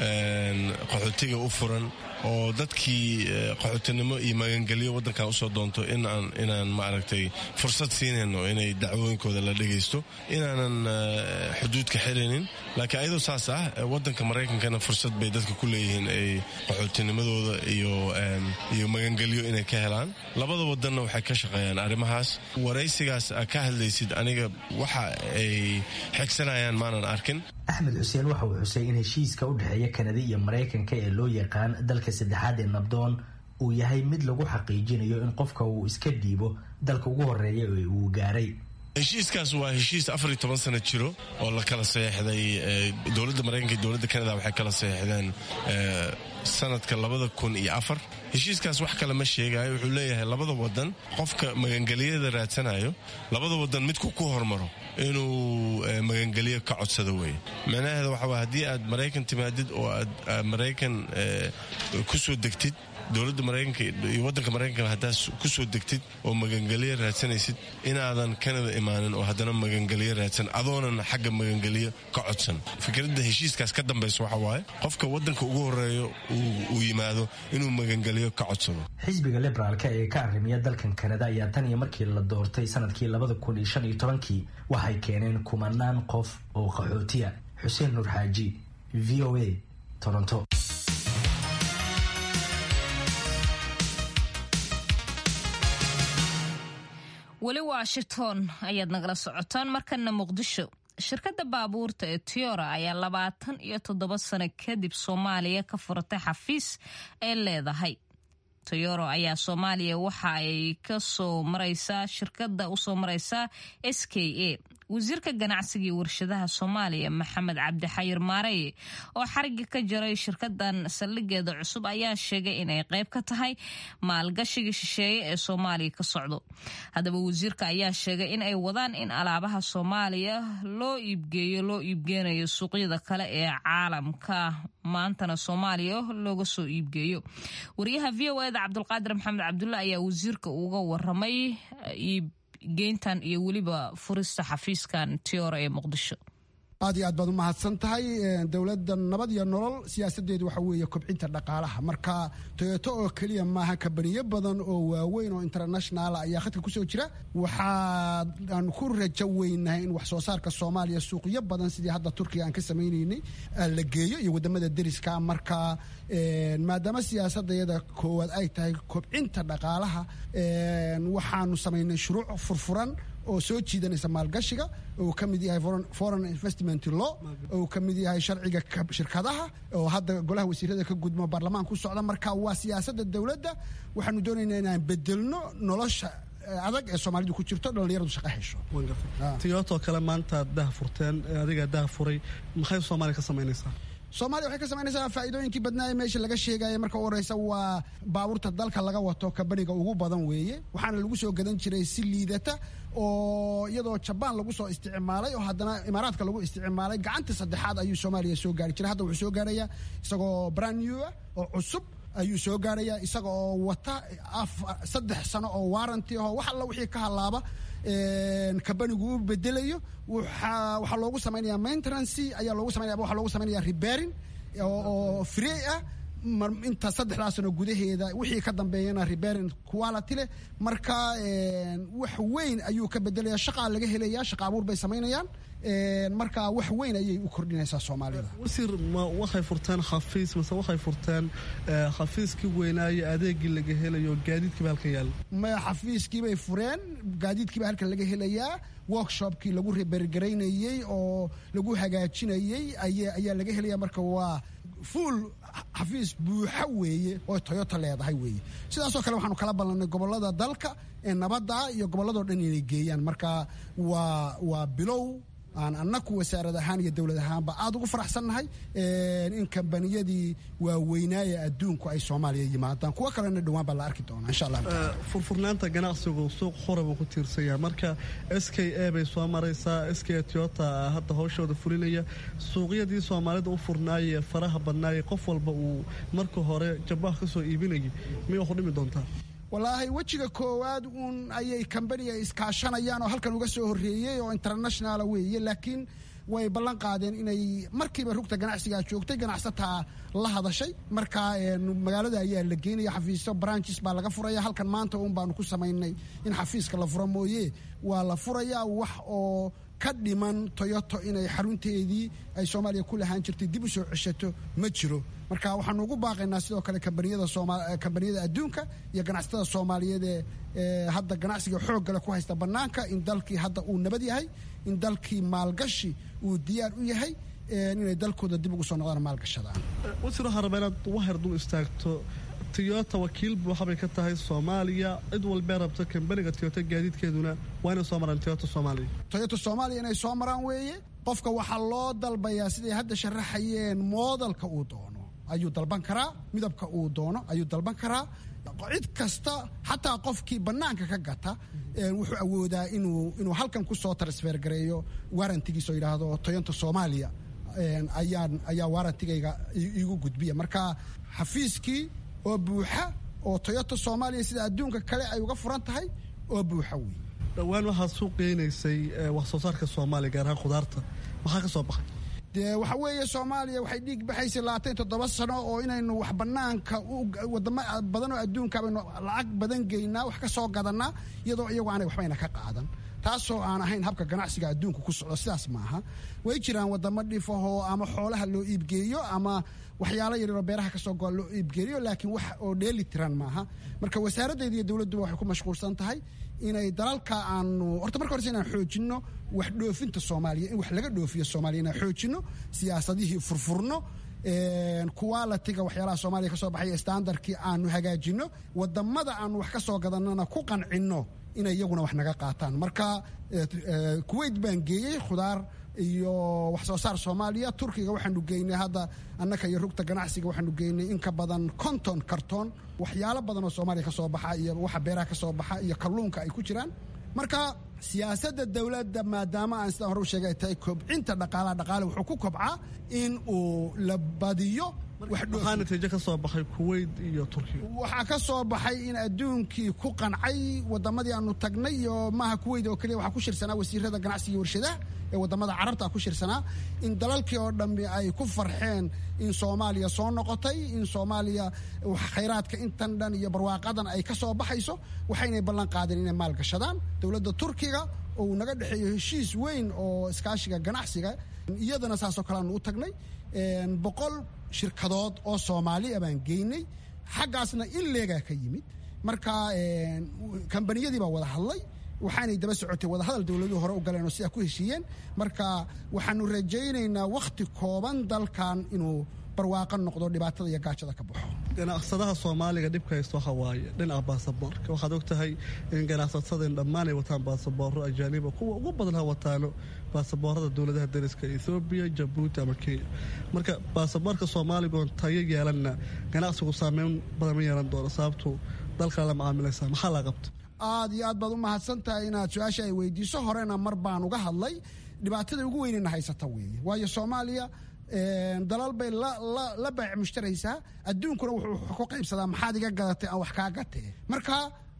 qaxootiga u furan oo dadkii qaxootinimo iyo magangelyo wadanka u soo doonto inaan maaragtay fursad siinayno inay dacwooyinkooda la dhageysto inaanan xuduudka xirinin laakiin ayadoo saas ah wadanka Mareykankana fursad bay dadka ku leeyihiin ay qaxootinimadooda iyo magangelyo inay ka helaan labada wadanna waxay ka shaqeeyaan arrimahaas waraysigaas ka hadlaysid aniga waxa ay xigsanayaan maanan arkin. Axmed Xuseen waxa uu xusay in heshiiska u dhaxeeya Kanada iyo Mareykanka ee loo yaqaan dalka saddexaad ee nabdoon uu yahay mid lagu xaqiijinayo in qofka uu iska dhiibo dalka ugu horeeya ee uu gaaray. heshiiskaas waa heshiis 14 sano jiro oo la kala saxeexday dowladda Mareykanka iyo dowladda Kanada waxay kala saxeexdeen sanadka 2004 heshiiskaas wax kale ma sheegayo wuxuu leeyahay labada wadan qofka magangeliyada raadsanayo labada wadan midku ku hormaro inuu magangeliyo ka codsado way macnaheedu waxa waa hadii aad Mareykan timaadid oo aad Mareykan ku soo degtid dowladda Mareykanka iyo wadanka Mareykanka hadaa ku soo degtid oo magangeliyo raadsanaysid inaadan Kanada imaanin oo hadana magangeliyo raadsan adoonan xagga magangeliyo ka codsan fikradda heshiiskaas ka dambayso waxa waaye qofka wadanka ugu horeeyo uu yimaado inuu magangeliyo ka codsado. xisbiga liberaalka ee ka arrimiya dalkan Kanada ayaa tan iyo markii la doortay sanadkii 2015 waxay keeneen kumanaan qof oo qaxootiya. Xuseen Nur Xaaji, VOA, Toronto. weli Washington ayaad nagala socotaan markana Muqdisho. shirkadda baabuurta ee Toyota ayaa 27 sano kadib Soomaaliya ka furatay xafiis ay leedahay. Toyota ayaa Soomaaliya waxa ay ka soo maraysaa shirkadda u soo maraysaa SKA. wasiirka ganacsiga iyo warshadaha Soomaaliya Maxamed Cabdi Xayir Maarey oo xariga ka jaray shirkaddan saldhigeeda cusub ayaa sheegay in ay qayb ka tahay maalgashiga shisheeye ee Soomaaliya ka socdo. haddaba wasiirka ayaa sheegay in ay wadaan in alaabaha Soomaaliya loo iibgeeyo suuqyada kale ee caalamka maantana Soomaaliya looga soo iibgeeyo. wariyaha VOA-da Cabdulqaadir Maxamed Cabdulla ayaa wasiirka uga waramay geyntan iyo weliba furista xafiiskan Toyota ee Muqdisho. aad iyo aad baad u mahadsan tahay dowladda nabad iyo nolol siyaasadeedu waxa weeye kobcinta dhaqaalaha marka Toyota oo kaliya maaha kabaniyo badan oo waaweyn oo international ayaa khadka ku soo jira waxaan ku rajo weynahay in wax soo saarka Soomaaliya suuqyo badan sidii hadda Turkiga aan ka sameeynay la geeyo iyo wadamada deriska marka maadaama siyaasadeeda koowaad ay tahay kobcinta dhaqaalaha waxaanu sameynay shuruuc furfuran oo soo jiidanaysa maalgashiga oo ka mid yahay foreign investment law oo ka mid yahay sharciga shirkadaha oo hadda golaha wasiirada ka gudmo baarlamaanka ku socda marka waa siyaasadda dawladda waxaanu doonaynaa inaan bedelno nolosha adag ee Soomaalidu ku jirto dhalinyaradu shaqo hesho. Toyota kale maanta dah furteen adiga dah furay maxay Soomaaliya ka sameynaysaa? Soomaaliya waxay ka sameynaysaa faa'iidooyinkii badnaa meesha laga sheegay marka u horeysa waa baabuurta dalka laga wato kabaniga ugu badan weeye waxaana lagu soo gadan jiray si liidata oo iyadoo Japan lagu soo isticmaalay oo haddana Imaaraadka lagu isticmaalay gacanta saddexaad ayuu Soomaaliya soo gaari jiray hadda wuxuu soo gaaraya isagoo brand new oo cusub ayuu soo gaaraya isagoo wata 3 sano oo warranty oo wax alla wixii ka halaaba kabanigu u bedelayo waxa loogu sameeyaa maintenance ayaa loogu sameeyaa repairing oo free ah inta 3 sano gudaheeda wixii ka dambeeyana repairing quality leh marka wax weyn ayuu ka bedelayaa shaqo laga helayaa shaqo abuur bay sameynayaan marka wax weyn ayay u kordhinaysaa Soomaalida wasiir ma waxay furtaan xafiis mise waxay furtaan xafiiskii weynaayo adeegii laga helayo gaadiidkii halka yaal ma xafiiskii bay fureen gaadiidkii halka laga helayaa workshopkii lagu repairgareynayay oo lagu hagaajinayay ayaa laga helayaa marka waa full xafiis buuxa weeye oo Toyota leedahay weeye sidaas oo kale waxaanu kala ballanay gobolada dalka ee nabadda iyo gobolada dhan inay geeyaan marka waa bilow aan annagu wasaarad ahaan iyo dawlad ahaanba aad ugu faraxsannahay in kambaniyadii waaweynaaye adduunku ay Soomaaliya yimaadaan kuwa kalena dhawaan baa la arki doonaa insha Allah furfurnaanta ganacsigu suuq xorab ku tiirsanaya marka SKA bay soo maraysaa SKA Toyota hadda hawshooda fulinaya suuqyadii Soomaalida u furnaayay faraha badnaayay qof walba uu marka hore jabah ka soo iibinayay miyuu xudhimi doontaa والله وجهك كواد أي كمبانيا إسكاشانيان وهالكن وجسه هرية وإنترناشنال وية لكن way ballan qaadeen inay markiiba rugta ganacsiga joogtay ganacsataa la hadashay marka magaalada ayaa la geenaya xafiisyo branches baa laga furaya halkan maanta baanu ku sameynay in xafiiska la furo mooyee waa la furayaa wax oo ka dhiman Toyota inay xarunteedii ay Soomaaliya ku lahaan jirtay dib u soo ceshato ma jiro marka waxaan ugu baaqaynaa sidoo kale kambaniyada adduunka iyo ganacsatada Soomaaliyeed ee hadda ganacsiga xoog kale ku haysta banaanka in dalkii hadda uu nabad yahay in dalkii maalgashi uu diyaar u yahay inay dalkooda dib ugu soo noqdaan maalgashadaan wasiir harbeelad waxay dul istaagto Toyota wakiil waxay ka tahay Soomaaliya cid walba rabta kambaniga Toyota gaadiidkeeduna waa inay soo maraan Toyota Soomaaliya inay soo maraan weeye qofka waxa loo dalbayaa sidii hadda sharaxayeen modelka uu doono ayuu dalban karaa midabka uu doono ayuu dalban karaa cid kasta xataa qofkii banaanka ka gata wuxuu awoodaa inuu halkan ku soo transfer gareeyo warrantigiisa oo yiraahdo Toyota Soomaaliya ayaa warrantigayga igu gudbiya marka xafiiskii oo buuxa oo Toyota Soomaaliya sida adduunka kale ay uga furan tahay oo buuxa weey dhawaan waxa suuq qeynaysay wax soo saarka Soomaaliya gaar ahaan khudaarta waxa ka soo baxay waxa weeye Soomaaliya waxay dhiig baxaysay 27 sano oo inaynu wax banaanka wadamo badan oo adduunka aynu lacag badan geynaa wax ka soo gadanaa iyadoo iyagu aanay waxbayna ka qaadan taasoo aan ahayn habka ganacsiga adduunka ku socdo sidaas maaha way jiraan wadamo dhifaho ama xoolaha loo iibgeeyo ama waxyaalo yar oo beeraha ka soo go'an loo iibgeeyo laakiin wax oo dheeli tiran maaha marka wasaaraddeeda iyo dawladdu waxay ku mashquulsan tahay inay dalalka aanu horta marka hore inaan xoojino wax dhoofinta Soomaaliya in wax laga dhoofiyo Soomaaliya inaan xoojino siyaasadihii furfurno quality-ga waxyaalaha Soomaaliya ka soo baxay standardkii aanu hagaajino wadamada aanu wax ka soo gadanana ku qancino inay iyaguna wax naga qaataan marka Kuwait baan geeyay khudaar iyo wax soo saar Soomaaliya Turkiga waxaanu geynay hadda annaka iyo rugta ganacsiga waxaanu geynay in ka badan konton karton waxyaalo badan oo Soomaaliya ka soo baxa iyo waxa beeraha ka soo baxa iyo kalluunka ay ku jiraan marka siyaasadda dawladda maadaama aan sida hore u sheegay tahay kobcinta dhaqaale wuxuu ku kobcaa in uu la badiyo waxaan natiijo ka soo baxay Kuwait iyo Turkiga waxa ka soo baxay in adduunkii ku qancay wadamadii aanu tagnay iyo maaha Kuwait oo kaliya waxa ku shirsanaa wasiirada ganacsiga warshadaha ee wadamada carabta ku shirsanaa in dalalkii oo dhammi ay ku farxeen in Soomaaliya soo noqotay in Soomaaliya khayraadka intan dhan iyo barwaaqadan ay ka soo baxayso waxayna ballan qaadeen inay maal gashadaan dawladda Turkiga oo naga dhaxeeyo heshiis weyn oo iskaashiga ganacsiga iyadana saasoo kale aanu u tagnay 100 shirkadood oo Soomaaliya baan geynay xaggaasna in leega ka yimid marka kambaniyadii baa wada hadlay waxaanay daba socotay wada hadal dawladuhu hore u galeen oo sida ku heshiiyeen marka waxaanu rajaynaynaa waqti kooban dalkan inuu barwaaqo noqdo dhibaatada iyo gaajada ka baxo ganacsadaha Soomaaliga dhibka haysto waxa waaye dhinaca baasaboorka waxaad ogtahay in ganacsatada dhammaan ay wataan baasaboorro ajaanib kuwa ugu badan ha wataano baasaboorada dawladaha dariska Ethiopia Djibouti ama Kenya marka baasaboorka Soomaaliga oo tayo yeelana ganacsigu saameyn badan yeelan doona sababtu dalka la macaamilaysa maxaa la qabto aad iyo aad baad u mahadsantahay inaad su'aasha ay weydiiso horena mar baan uga hadlay dhibaatada ugu weyn haysata weeye waayo Soomaaliya dalal bay la baac mushtaraysaa adduunkuna wuxuu ku qaybsadaa maxaad iga gadatay aan wax ka gatay marka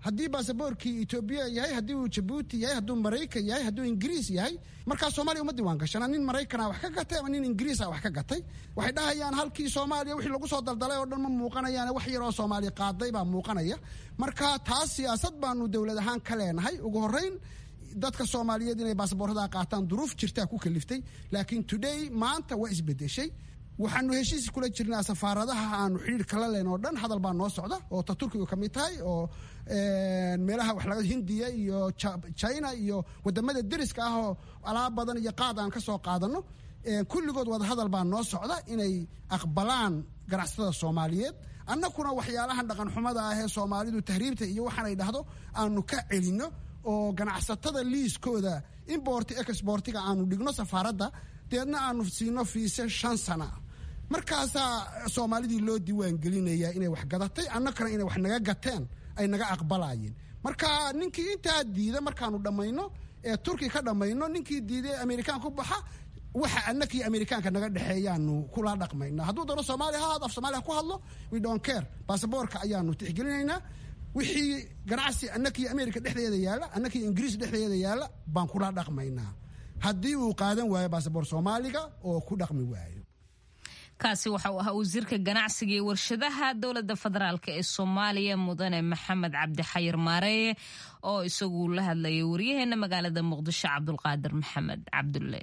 haddii baasaboorkii etoobiya yahay, haddii uu jabuuti yahay, hadduu maraykan yahay, hadduu ingiriis yahay, markaa soomaaliya uma diiwaan gashana. nin maraykana wax ka gatay ama nin ingiriisa wax ka gatay. waxay dhahayaan halkii soomaaliya wixii lagu soo daldalay oo dhan ma muuqanayaan, wax yar oo soomaaliya qaaday baa muuqanaya. marka taas siyaasad baanu dowlad ahaan ka leenahay. ugu horreyn dadka Soomaaliyeed inay baasaboorada qaataan duruuf jirta ku kaliftay, laakiin today maanta waa isbedeshay. waxaanu heshiis kula jirnaa safaaradaha aanu xiriir kala leen oo dhan. hadal baa noo socda oo Turkiga ka mid tahay, oo meelaha wax laga Hindiya iyo China iyo wadamada deriska ah oo alaab badan iyo qaad aan ka soo qaadano. kulligood wada hadal baa noo socda inay aqbalaan ganacsatada Soomaaliyeed. annaguna waxyaalahan dhaqan xumada ah ee Soomaalidu tahriibta iyo waxaan ay dhahdo aanu ka celino, oo ganacsatada liiskooda import exportiga aanu dhigno safaaradda, deedna aanu siino fiise 5 sano. markaasaa Soomaalidii loo diiwaan gelinayaa inay wax gadatay, annagana inay wax naga gateen ay naga aqbalayeen. marka ninkii intaa diida markaanu dhamayno ee Turki ka dhamayno, ninkii diiday Amerikaan ku baxa, waxa annakii Amerikaanka naga dhaxeeyaanu kula dhaqmaynaa. hadduu doono Soomaali ha af Soomaali ku hadlo, we don't care. baasaboorka ayaanu tixgelinaynaa. wixii ganacsi annakii Amerika dhexdeeda yaala, annakii Ingiriis dhexdeeda yaala baan kula dhaqmaynaa. haddii uu qaadan waayo baasaboor Soomaaliga oo ku dhaqmi waayo. kaasi waxa uu ahaa wasiirka ganacsiga iyo warshadaha dowladda federaalk ee Soomaaliya mudane Maxamed Cabdi Xayir Maareeye oo isagu la hadlayay wariyaheena magaalada Muqdisho Cabdulqaadir Maxamed Cabdulle.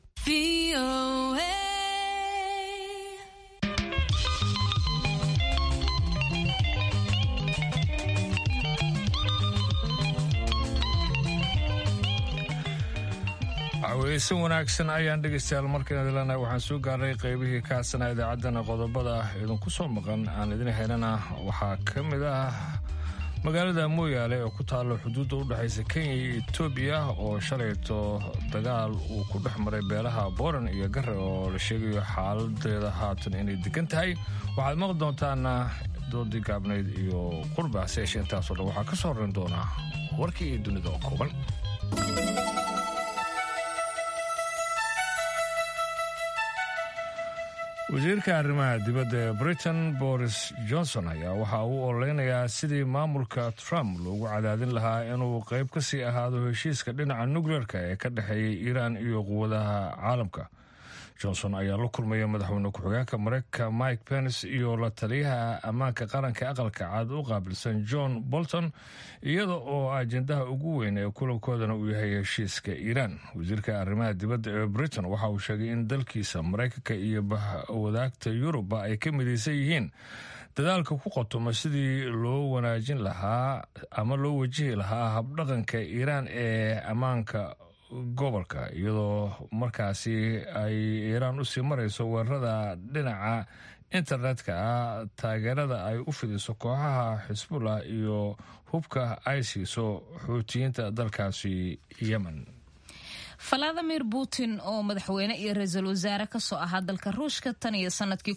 aweysan wanaagsan ayaan dhegaystayaal markaan idilanahay. waxaan soo gaarnay qaybihii ka hadsanaa idaacaddana qodobada idinku soo maqan aan idin helana waxaa ka mid ah magaalada Mooyaale oo ku taalo xuduudda u dhaxaysa Kenya iyo Itoobiya oo shalayto dagaal uu ku dhex maray beelaha Booran iyo Garre oo la sheegayo xaaladeeda haatan inay degan tahay. waxaad maqli doontaan doodii gaabnayd iyo qurbaas yeeshe. intaasoo dhan waxaa ka soo horeyn doonaa warkii iyo dunida oo kooban. wasiirka arrimaha dibadda ee Britain Boris Johnson ayaa waxa uu ololeynayaa sidii maamulka Trump loogu cadaadin lahaa inuu qayb ka sii ahaado heshiiska dhinaca nukleerka ee ka dhexeeyay Iiraan iyo quwadaha caalamka. Johnson ayaa la kulmaya madaxweyne ku-xigeenka Mareykanka Mike Pence iyo la taliyaha ammaanka qaranka aqalka cad u qaabilsan John Bolton, iyada oo ajendaha ugu weyn ee kulankoodana uu yahay heshiiska Iiraan. wasiirka arrimaha dibadda ee Britain waxa uu sheegay in dalkiisa Mareykanka iyo wadaagta Yurubba ay ka midaysan yihiin dadaalka ku qotoma sidii loo wanaajin lahaa ama loo wajihi lahaa habdhaqanka Iiraan ee ammaanka gobolka, iyadoo markaasi ay Iiraan u sii marayso weerarada dhinaca internetka ah, taageerada ay u fidiso kooxaha Xisbullah iyo hubka ay siiso xuutiyiinta dalkaasi Yemen. Vladimir Putin oo madaxweyne iyo ra'iisul wasaare ka soo ahaa dalka Ruushka tan iyo sanadkii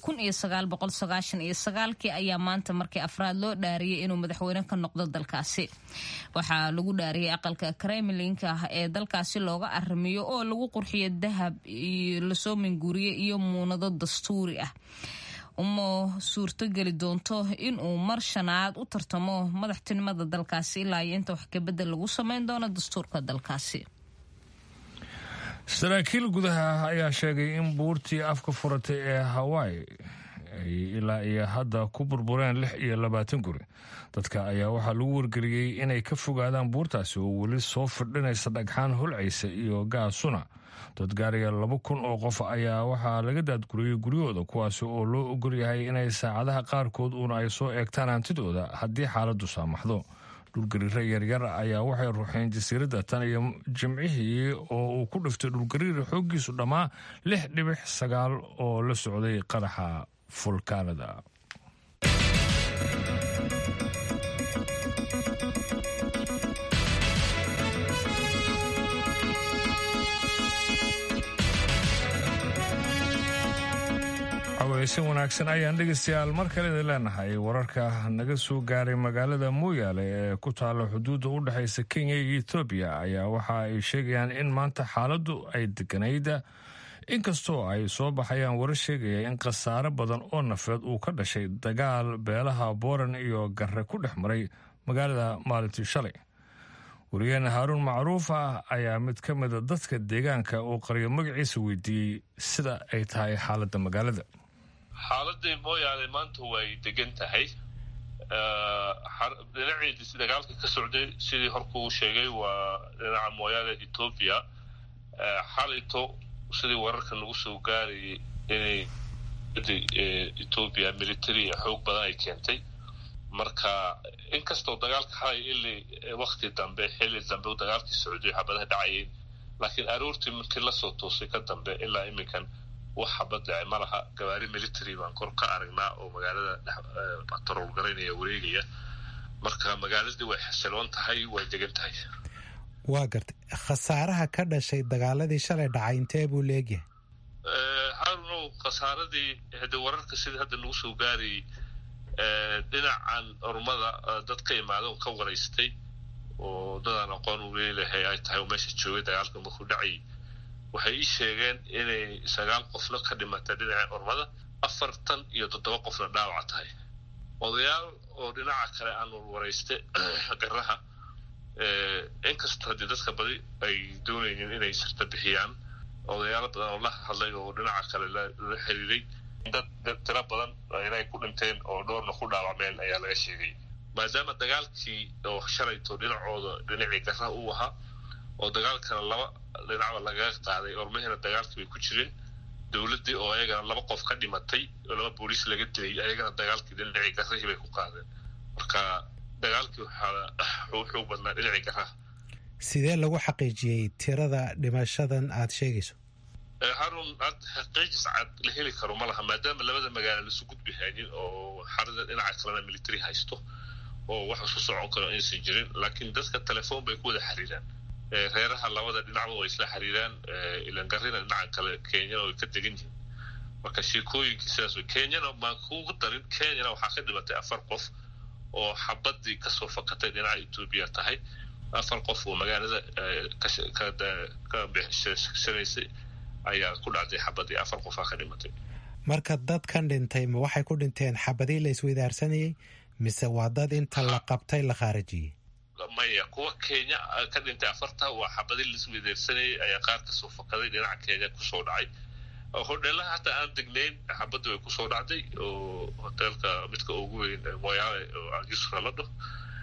1999 ayaa maanta markii afraad loo dhaariyay inuu madaxweyne ka noqdo dalkaasi. waxaa lagu dhaariyay aqalka Kremlinka ee dalkaasi looga arrimiyo oo lagu qurxiyo dahab iyo la soo minguriye iyo muunado dastuuri ah. uma suurtogeli doonto inuu mar shanaad u tartamo madaxtinimada dalkaasi ilaa inta wax ka bedel lagu sameyn doono dastuurka dalkaasi. saraakiil gudaha ayaa sheegay in buurtii afka furatay ee Hawaii ay ilaa iyo hadda ku burbureen 26 guri. dadka ayaa waxaa lagu wargeliyey inay ka fogaadaan buurtaasi oo weli soo fidhinaysa dhagxaan holcaysa iyo gaasuna. dad gaaraya 2,000 oo qof ayaa waxaa laga daadguriyey guryahooda, kuwaasi oo loo ogol yahay inay saacadaha qaarkood uuna ay soo eegtaan hantidooda haddii xaaladdu saamaxdo. dhulgariiro yaryar ayaa waxay ruuxeen jasiiradda tan iyo jimcihii oo uu ku dhiftay dhulgariir xooggiisu dhammaa 6.9 oo la socday qaraxa fulkaanada. aweysan wanaagsan ayaan dhegaystayaal mar kale idin leenahay. wararka naga soo gaaray magaalada Mooyaale ee ku taalo xuduudda u dhaxaysa Kenya iyo Itoobiya ayaa waxa ay sheegayaan in maanta xaaladdu ay deganayd, inkastoo ay soo baxayaan warar sheegaya in khasaare badan oo nafeed uu ka dhashay dagaal beelaha Booran iyo Garre ku dhex maray magaalada maalintii shalay. wariyaheena haaruun macruuf ah ayaa mid ka mida dadka deegaanka uu qariyo magaciisa weydiiyey sida ay tahay xaaladda magaalada. xaaladii mooyaane maanta way degan tahay. dhinaciidii dagaalka ka socday sidii horkuu sheegay waa dhinaca mooyaane Ethiopia. xalito sidii wararka lagu soo gaarayay inay Ethiopia military xoog badan ay keentay. marka inkastoo dagaalka xalay ilaa waqti dambe xilli dambe dagaalkii socday xabadaha dhacayeen laakiin aroortii markii la soo toosay ka dambe ilaa iminkan wax xabad dhacay malaha. gawaari military baan kor ka aragnaa oo magaalada patrol gareynaya wareegaya. marka magaaladii way xasiloon tahay, way degan tahay. waa gartay khasaaraha ka dhashay dagaaladii shalay dhacay intee buu leegyahay? haruno khasaaradii hadda wararka sida hadda lagu soo gaarayay dhinacan ormada dad ka imaadeen ka waraystay oo dadaan aqoon u leeyahay ay tahay meesha joogay dagaalka markuu dhacay. waxay ii sheegeen inay 9 qofna ka dhimatay dhinaca ormada, 47 qofna dhaawac tahay. odayaal oo dhinaca kale aan waraystay garaha inkastoo dadka badi ay doonayeen inay sirta bixiyaan. odayaal badan oo la hadlay oo dhinaca kale la xiriiray dad tira badan inay ku dhinteen oo dhowrna ku dhaawacmeen ayaa laga sheegay. maadaama dagaalkii oo shalayto dhinacii garaha uu ahaa oo dagaalkana laba dhinacba laga qaaday ormahina dagaalkii bay ku jireen. dawladii oo ayagana 2 qof ka dhimatay oo 2 booliis laga dilay ayagana dagaalkii dhinacii garahii bay ku qaadeen. marka dagaalkii wuxuu badnaa dhinacii garaha. sidee lagu xaqiijiyey tirada dhimashadan aad sheegayso? harun xaqiijis cad la heli karo malaha maadaama labada magaalo la soo gudbihayeen oo xarada dhinaca kalena military haysto oo wax soo socon karo inaysan jirin. laakiin dadka telefoon bay ku wada xiriiraan. reeraha labada dhinacba way isla xiriiraan. ilan garina dhinaca kale Kenya oo ka degan yihiin. marka sheekooyinka sidaas oo Kenyana ma kugu darin. Kenyana waxaa ka dhimatay 4 qof oo xabadii ka soo fakatay dhinaca Ethiopia tahay. 4 qof oo magaalada ka bixisay ayaa ku dhacday xabadii. 4 qof ka dhimatay. marka dadkan dhintay ma waxay ku dhinteen xabadii la isweydaarsanayay mise waa dad inta la qabtay la khaarajiyey? maya kuwa Kenya ka dhintay 4 waa xabadii la isweydaarsanayay ayaa qaar ka soo fakaday dhinaca Kenya ku soo dhacay. hodheelaha hata aan degnayn xabadii way ku soo dhacday oo hotelka midka ugu weyn mooyaane oo Al-Yusra la dhaho.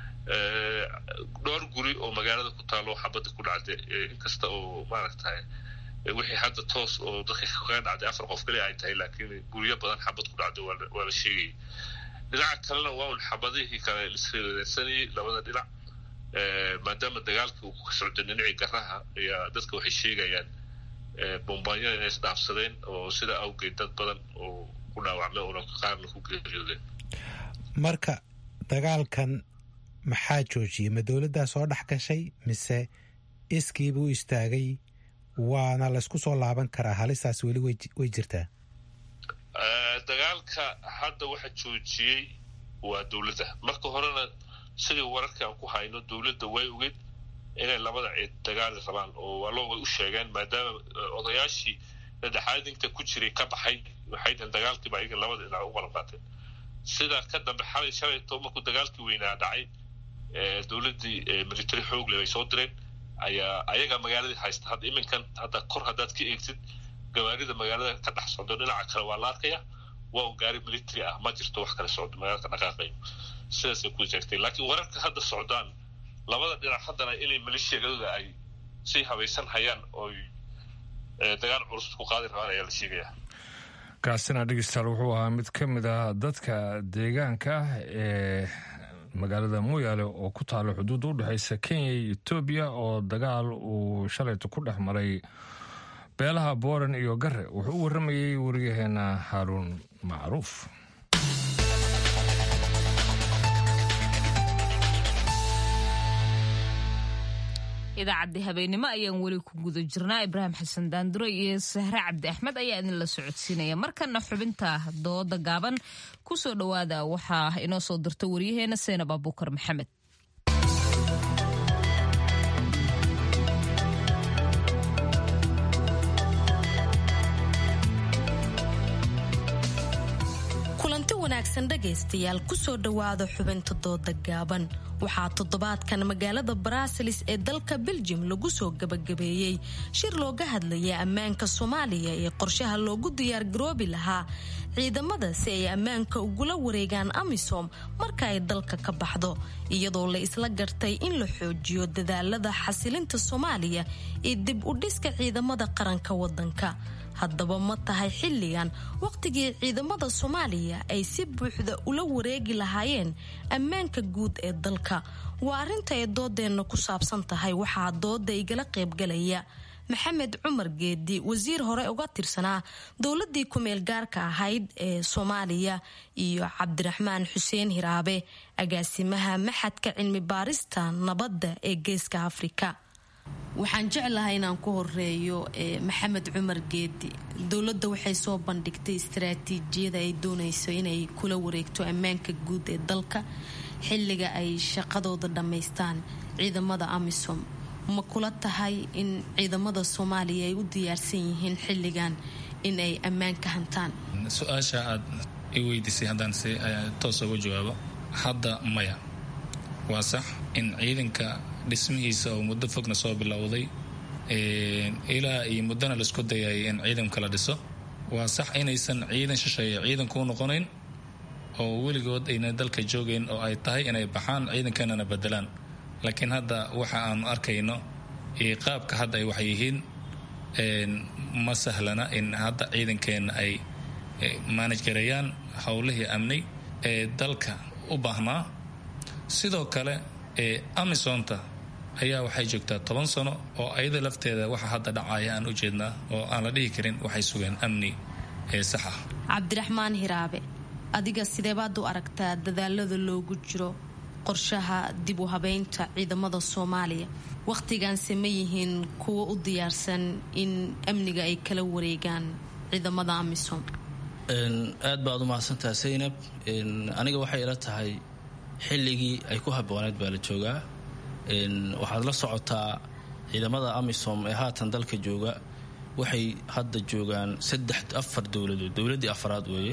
dhowr guri oo magaalada ku taalo xabadii ku dhacday. inkasta oo maaragtay wixii hadda toos oo dadka ka dhacday 4 qof kale ay tahay laakiin guriyo badan xabad ku dhacday waa la sheegay. dhinaca kalena waa xabadihii kale isleedasanay labada dhinac. maadaama dagaalku uu ka socday dhinacii garaha ayaa dadka waxay sheegayaan bombaanyo inay isdhaafsadeen oo sida awgeed dad badan oo ku dhaawacmay oo qaarna ku geeriyoodeen. marka dagaalkan maxaa joojiyey? ma dowladdaa soo dhex gashay mise iskii buu istaagay? waana laysku soo laaban karaa halistaas weli way jirtaa? dagaalka hadda waxa joojiyey waa dowladda. marka horena sidii wararkan ku hayno dowladda way ogeed inay labada cid dagaal rabaan oo wallo way u sheegeen maadaama odayaashii dhexaadinta ku jiray ka baxay. waxay dagaalkii baa iyaga labada dhinac u wada qaateen. sida ka dambe shalay markuu dagaalkii weynaa dhacay dowladdii military xoog leh ay soo direen ayaga magaaladii haysta. hadda iminkan hadda kor haddaad ka eegtid gawaarida magaalada ka dhex socdo dhinaca kale waa la arkaya. waa gaari military ah, ma jirto wax kale socdo magaalada dhaqaaqayo. sidaasay ku jirtay. laakiin wararka hadda socdaan labada dhinac haddana inay maleeshiyadooda ay si habaysan hayaan oo dagaal culus ku qaadi rabaan ayaa la sheegayaa. kaasina dhegeystayaal wuxuu ahaa mid ka mid ah dadka deegaanka ee magaalada Moyale oo ku taalo xuduud u dhaxaysa Kenya iyo Ethiopia oo dagaal uu shalayto ku dhex maray beelaha Boran iyo Garre. wuxuu u waramayay wariyaheena Haaruun Macruuf. idaacadii habeenimo ayaan weli ku guda jirnaa. Ibraahim Xasan Daanduro iyo Sahre Cabdi Axmed ayaa idin la socodsiinaya. markana xubinta dooda gaaban ku soo dhawaada waxaa inoo soo dirta wariyaheena Seenab Abuukar Maxamed. kulanti wanaagsan dhagaystayaal ku soo dhawaada xubinta dooda gaaban. waxaa toddobaadkan magaalada Brussels ee dalka Belgium lagu soo gabagabeeyey shir looga hadlayay ammaanka Soomaaliya ee qorshaha loogu diyaar garoobi lahaa ciidamada si ay ammaanka ugula wareegaan AMISOM marka ay dalka ka baxdo iyadoo la isla gartay in la xoojiyo dadaalada xasilinta Soomaaliya ee dib u dhiska ciidamada qaranka wadanka. haddaba ma tahay xilligan waqtigii ciidamada Soomaaliya ay si buuxda ula wareegi lahaayeen ammaanka guud ee dalka? waa arinta ay doodeena ku saabsan tahay. waxaa dooda igala qaybgalaya maxamed cumar geedi, wasiir hore uga tirsanaa dowladii ku-meel gaarka ahayd ee Soomaaliya, iyo cabdiraxmaan xuseen hiraabe, agaasimaha maxadka cilmi baarista nabadda ee Geeska Afrika. waxaan jeclahay inaan ku horeeyo maxamed cumar geedi. dowladda waxay soo bandhigtay istaraatiijiyada ay doonayso inay kula wareegto ammaanka guud ee dalka xilliga ay shaqadooda dhammaystaan ciidamada AMISOM. ma kula tahay in ciidamada Soomaaliya ay u diyaarsan yihiin xilligan in ay ammaanka hantaan? su-aasha aad i weydiisay haddaan si toos uga jawaabo, hadda maya. waa sax in ciidanka dhismihiisa oo muddo fogna soo bilowday ilaa iyo muddana laisku dayay in ciidanka la dhiso. waa sax inaysan ciidan shisheeye ciidan kuu noqonayn oo weligood ayna dalka joogeen oo ay tahay inay baxaan ciidankanana bedelaan. laakiin hadda waxa aanu arkayno qaabka hadda ay wax yihiin ma sahlana in hadda ciidankeena ay manage gareeyaan howlihii amni ee dalka u baahnaa. sidoo kale AMISOMta ayaa waxay joogtaa 10 sano oo ayada lafteeda waxa hadda dhacaya aan u jeednaa oo aan la dhihi karin waxay sugeen amni sax ah. cabdiraxmaan hiraabe, adiga sidee baad u aragtaa dadaalada loogu jiro qorshaha dib u habeynta ciidamada Soomaaliya? waqtigaanse ma yihiin kuwa u diyaarsan in amniga ay kala wareegaan ciidamada AMISOM? aad baad u mahadsantahay Zainab. aniga waxay ila tahay xilligii ay ku habboonayd baa la joogaa. waxaad la socotaa ciidamada AMISOM ee haatan dalka jooga waxay hadda joogaan 3-4 dowladood, dowladii afraad weeye.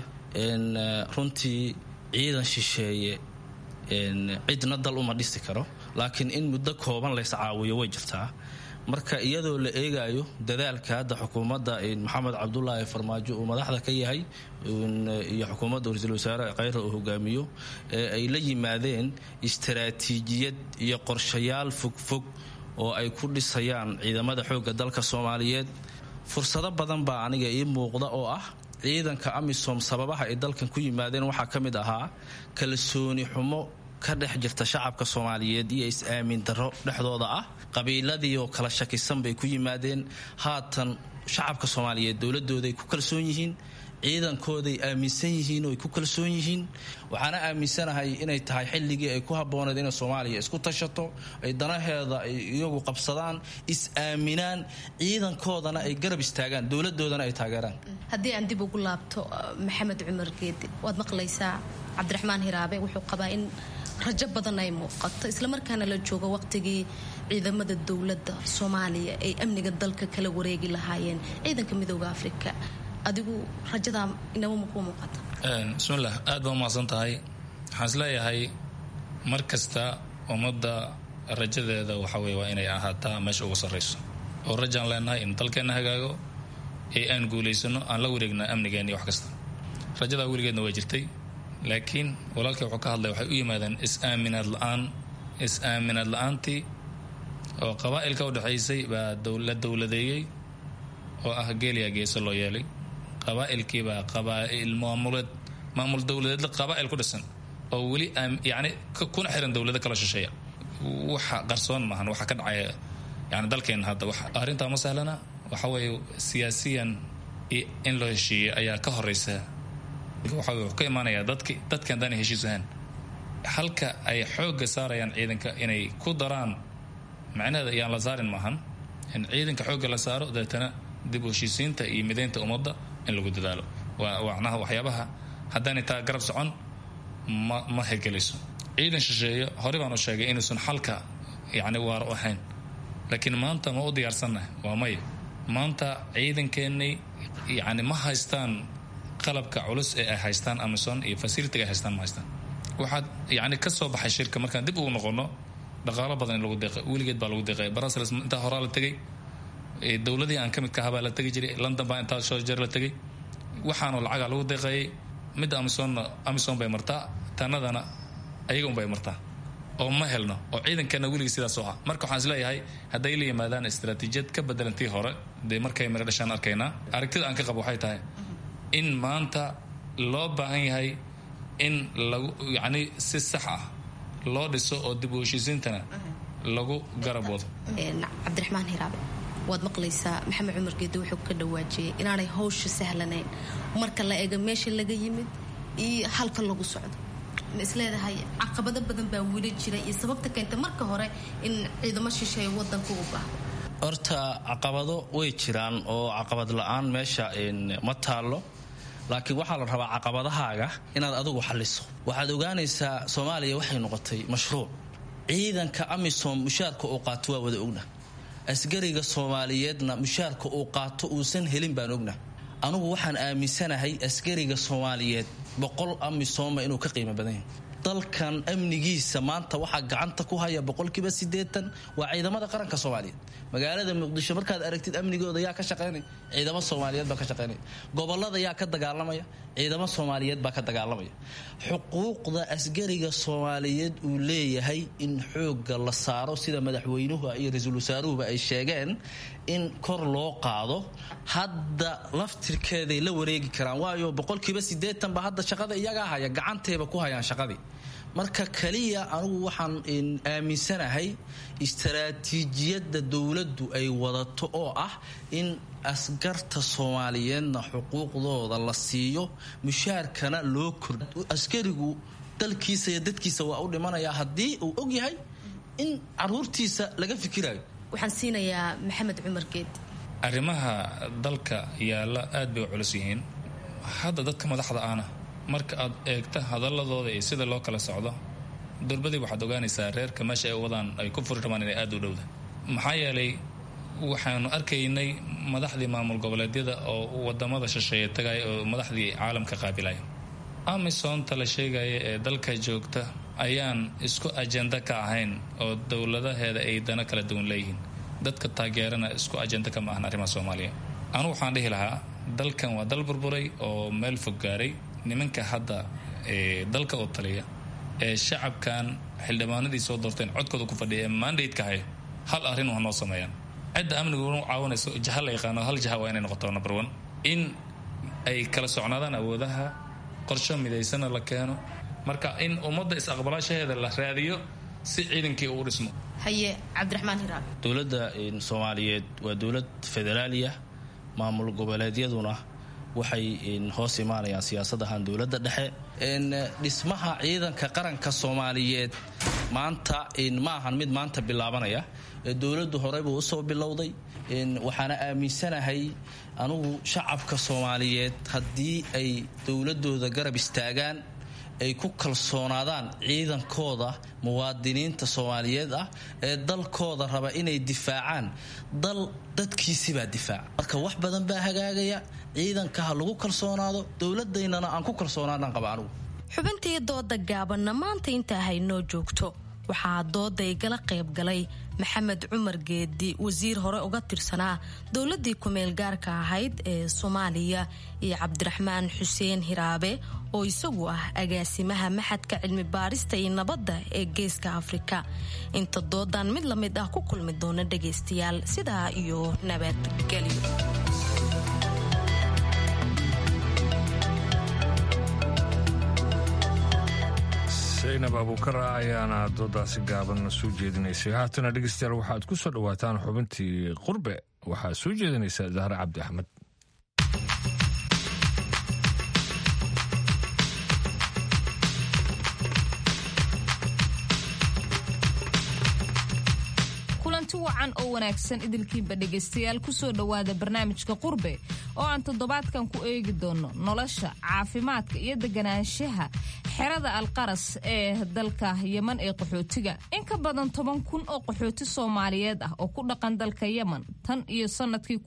runtii ciidan shisheeye cidna dal uma dhisi karo, laakiin in muddo kooban lays caawiyo way jirtaa. marka iyadoo la eegayo dadaalka hadda xukuumadda maxamed cabdulaahi farmaajo uu madaxda ka yahay iyo xukuumadda ra-iisul wasaare khayre uu hogaamiyo ay la yimaadeen istaraatiijiyad iyo qorshayaal fogfog oo ay ku dhisayaan ciidamada xoogga dalka Soomaaliyeed. fursado badan baa aniga ii muuqda oo ah ciidanka AMISOM sababaha ay dalkan ku yimaadeen waxaa ka mid ahaa kalsooni xumo ka dhex jirta shacabka Soomaaliyeed iyo is-aamin darro dhexdooda ah. qabiiladii oo kala shakisan bay ku yimaadeen. haatan shacabka Soomaaliyeed dowladooda ay ku kalsoon yihiin, ciidankooday aaminsan yihiin oo ay ku kalsoon yihiin. waxaana aaminsanahay inay tahay xilligii ay ku habboonayd in Soomaaliya isku tashato, ay danaheeda ay iyagu qabsadaan, is-aaminaan, ciidankoodana ay garab istaagaan, dowladoodana ay taageeraan. haddii aan dib ugu laabto maxamed cumar geedi, waad maqlaysaa cabdiraxmaan hiraabe wuxuu qabaa in rajo badan ay muuqato islamarkaana la joogo waqtigii ciidamada dowladda Soomaaliya ay amniga dalka kala wareegi lahaayeen ciidanka midowga Afrika. adigu rajada inaba ma ku muuqato? bismillah, aad baa umahadsan tahay. waxaan isleeyahay mar kasta ummadda rajadeeda waxa weye waa inay ahaataa meesha ugu sarrayso, oo rajaan leenahay in dalkeenna hagaago ee aan guulaysano, aan la wareegna amnigeena iyo wax kasta. rajadaa weligeedna waa jirtay, laakiin walaalkay wuxuu ka hadlay waxay u yimaadeen is-aaminaad la-aantii oo qabaa'ilka u dhexaysay baa la dowladeeyey oo ah geeliya geeso loo yeelay. qabaa'ilkiibaa qabaa'il maamul dowladeed qabaa'il ku dhisan oo weli yani kuna xiran dowlado kala shisheeya. waxa qarsoon maahan waxa ka dhacaya yani dalkeena hadda. arrintaa ma sahlana. waxa weeye siyaasiyan in loo heshiiyey ayaa ka horeysa. wuxuu ka imaanayaa dadkan dana heshiis ahaan, halka ay xoogga saarayaan ciidanka inay ku daraan. macnaheeda ayaan la saarin maahan in ciidanka xoogga la saaro deetana dib u heshiisiinta iyo mideynta ummadda in lagu dadaalo. wacnaha waxyaabaha haddaanay taa garab socon ma hirgelayso. ciidan shisheeye hore baan u sheegay inuusan xalka yani waaro ahayn, laakiin maanta ma u diyaarsannahay? waa maya. maanta ciidankeenay yani ma haystaan qalabka culus ee ay haystaan AMISOM iyo fasilitiga ay haystaan ma haystaan. waxaad yani ka soo baxay shirka markaan dib ugu noqono dhaqaalo badan in lagu deeqay weligeed baa lagu deeqay Brussels intaa horaa la tegay dowladii aan ka mid ka ahaa baa la tegi jiray London baa intaa soo jeer la tegay waxaanu lacaga lagu deeqay mid Amazon bay martaa tanadana ayaga un bay martaa oo ma helno oo ciidankana weliga sidaas oo ah marka waxaan isleeyahay hadday la yimaadaan istaraatiijiyad ka bedelantii hore dee markay mara dhashaan arkaynaa aragtida aan ka qabo waxay tahay in maanta loo baahan yahay in lagu yani si sax ah loo dhiso oo dib u heshiisiintana lagu garab wado. Cabdiraxmaan Hiraabe waad maqlaysaa Maxamed Cumar Geedi wuxuu ka dhawaajiyay inaanay hawsha sahlanayn marka la eego meesha laga yimid iyo halka lagu socdo isleedahay caqabado badan baa wili jira iyo sababta keenta marka hore in ciidamo shisheeye wadanka u baahdo. horta caqabado way jiraan oo caqabad la'aan meesha ma taalo laakiin waxaa la rabaa caqabadahaaga inaad adigu xalliso waxaad ogaanaysaa Soomaaliya waxay noqotay mashruuc ciidanka Amisom mushaarka uu qaato waa wada ogna asgariga Soomaaliyeedna mushaarka uu qaato uusan helin baan ogna anigu waxaan aaminsanahay asgariga Soomaaliyeed 100 Amisom inuu ka qiimo badan yahay dalkan amnigiisa maanta waxa gacanta ku haya 80% waa ciidamada qaranka Soomaaliyeed magaalada Muqdisho markaad aragtid amnigooda yaa ka shaqeynay ciidamada Soomaaliyeed baa ka shaqeynay gobolada yaa ka dagaalamaya ciidamada Soomaaliyeed baa ka dagaalamaya xuquuqda asgariga Soomaaliyeed uu leeyahay in xooga la saaro sida madaxweynuhu iyo ra'iisul wasaaruhu ay sheegeen in kor loo qaado hadda laftirkeeday la wareegi karaan waayo 80% ba hadda shaqada iyaga haya gacanteeba ku hayaan shaqadii marka kaliya anigu waxaan aaminsanahay istaraatiijiyada dawladdu ay wadato oo ah in askarta Soomaaliyeedna xuquuqdooda la siiyo mushaarkana loo kordhiyo askarigu dalkiisa iyo dadkiisa waa u dhimanaya haddii uu og yahay in caruurtiisa laga fikirayo waxaan siinayaa Maxamed Cumar Geedi arrimaha dalka yaala aad bay culus yihiin hadda dadka madaxda ahna marka aad eegta hadaladooda iyo sida loo kala socdo durbadii waxaad ogaanaysaa reerka meesha ay wadaan ay ku furtamaan inay aad u dhowda maxaa yeelay waxaanu arkaynay madaxdii maamul goboleedyada oo wadamada shisheeye tagay oo madaxdii caalamka qaabilay Amazon tala sheegaya ee dalka joogta ayaan isku ajenda ka ahayn oo dawladaheeda ay dana kala duwan leeyihiin dadka taageerana isku ajenda ka maahan arrimaha Soomaaliya anu waxaan dhihi lahaa dalkan waa dal burburay oo meel fog gaaray nimanka hadda dalka oo taliya ee shacabkan xildhibaanadii soo doorteen codkooda ku fadhiya mandate-ka hay hal arrin wax noo sameeyaan cidda amnigu uu caawinayso jahal ay qaano hal jaha waa inay noqoto number 1 in ay kala socnaadaan awoodaha qorshe midaysan la keeno marka in ummadda is aqbalaashaheeda la raadiyo si ciidankii uu dhismo haye Cabdiraxmaan Hiraabe dawladda Soomaaliyeed waa dawlad federaaliya maamul goboleedyaduna waxay hoos imaanayaan siyaasadahan dawladda dhexe dhismaha ciidanka qaranka Soomaaliyeed maanta ma ahan mid maanta bilaabanaya dawladdu horeyba u soo bilowday waxaana aaminsanahay anigu shacabka Soomaaliyeed haddii ay dawladooda garab istaagaan ay ku kalsoonaadaan ciidankooda muwaadiniinta Soomaaliyeed ah ee dalkooda raba inay difaacaan dadkiisa baa difaac marka wax badan baa hagaagaya ciidanka ha lagu kalsoonaado dawladeynana aan ku kalsoonaadaan qabaan xubintii dooda gaabanna maanta inta haynoo joogto waxaa dooda igala qayb galay Maxamed Cumar Geedi wasiir hore uga tirsanaa dawladii ku meel gaarka ahayd ee Soomaaliya iyo Cabdiraxmaan Xuseen Hiraabe oo isagu ah agaasimaha maxadka cilmi baarista iyo nabadda ee Geeska Afrika inta doodan mid la mid ah ku kulmi doona dhageystayaal sidaa iyo nabadgelyo Zainab Abuukar ayaana doodaasi gaaban soo jeedinaysay haatana dhegeystayaal waxaad ku soo dhawaataan xubintii qurbe waxaa soo jeedinaysa Zahra Cabdi Axmed kulanti wacan oo wanaagsan idilkiiba dhegeystayaal kusoo dhawaada barnaamijka qurbe oo aan toddobaadkan ku eegi doono nolosha caafimaadka iyo deganaanshaha xerada alqaras ee dalka yeman ee qaxootiga. In ka badan 10,000 oo qaxooti Soomaaliyeed ah oo ku dhaqan dalka Yemen tan iyo sanadkii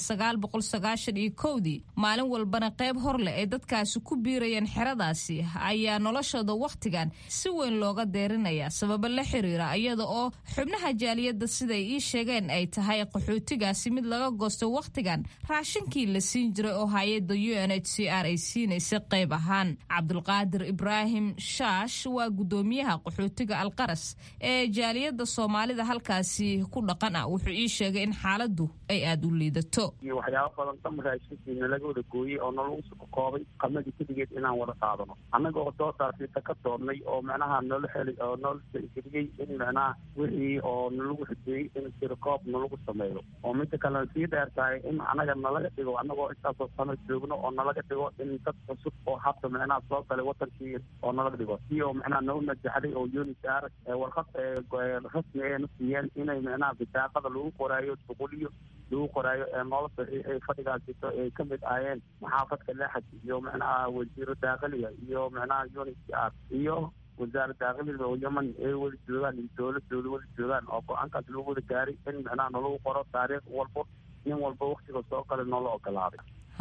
1991 maalin walbana qayb hor leh ay dadkaasi ku biirayeen xeradaasi ayaa noloshooda waqtigan si weyn looga deerinaya sabab la xiriira iyada oo xubnaha jaaliyadda sida ay sheegeen ay tahay qaxootigaasi mid laga goosto waqtigan raashinkii la siin jiray oo hay'adda UNHCR ay siinaysa qayb ahaan. Cabdulqaadir Ibraahim Shaash waa gudoomiyaha qaxootiga Alqaras ee jaaliyadda Soomaalida halkaasi ku dhaqan ah. Wuxuu ii sheegay in xaaladdu ay aad u liidato. waxyaabo badan raashinkiina laga wada gooyey oo nologu soo koobay qamadii keligeed inaan wada qaadano annaga oo doodaasi ka doodnay oo macnaha nolol helay oo nolol geliyey in macnaha wixii oo nalagu xidiyey in sirkoob nalagu sameeyo oo midda kale sii dheertahay in anaga nalaga dhigo annagoo intaasoo sano joogno oo nalaga dhigo in dad cusub oo habta macnaha soo galay wadankii oo nalaga dhigo si oo macnaha noo najaxday oo UNHCR warqad rasmi ee siiyeen inay macnaha bisaaqada lagu qoraayo boqoliyo lagu qoraayo ee nolosha ay fadhigaas jirto ay ka mid ahayeen maxaafadka Leexad iyo macnaha wasiiro daaqliga iyo macnaha UNHCR iyo wasaaradda daaqliga oo Yemen ay wada joogaan iyo dowladda wada joogaan oo go'aankaas lagu wada gaaray in macnaha lagu qoro taariikh walba nin walba waqtiga soo galay noo la ogolaaday.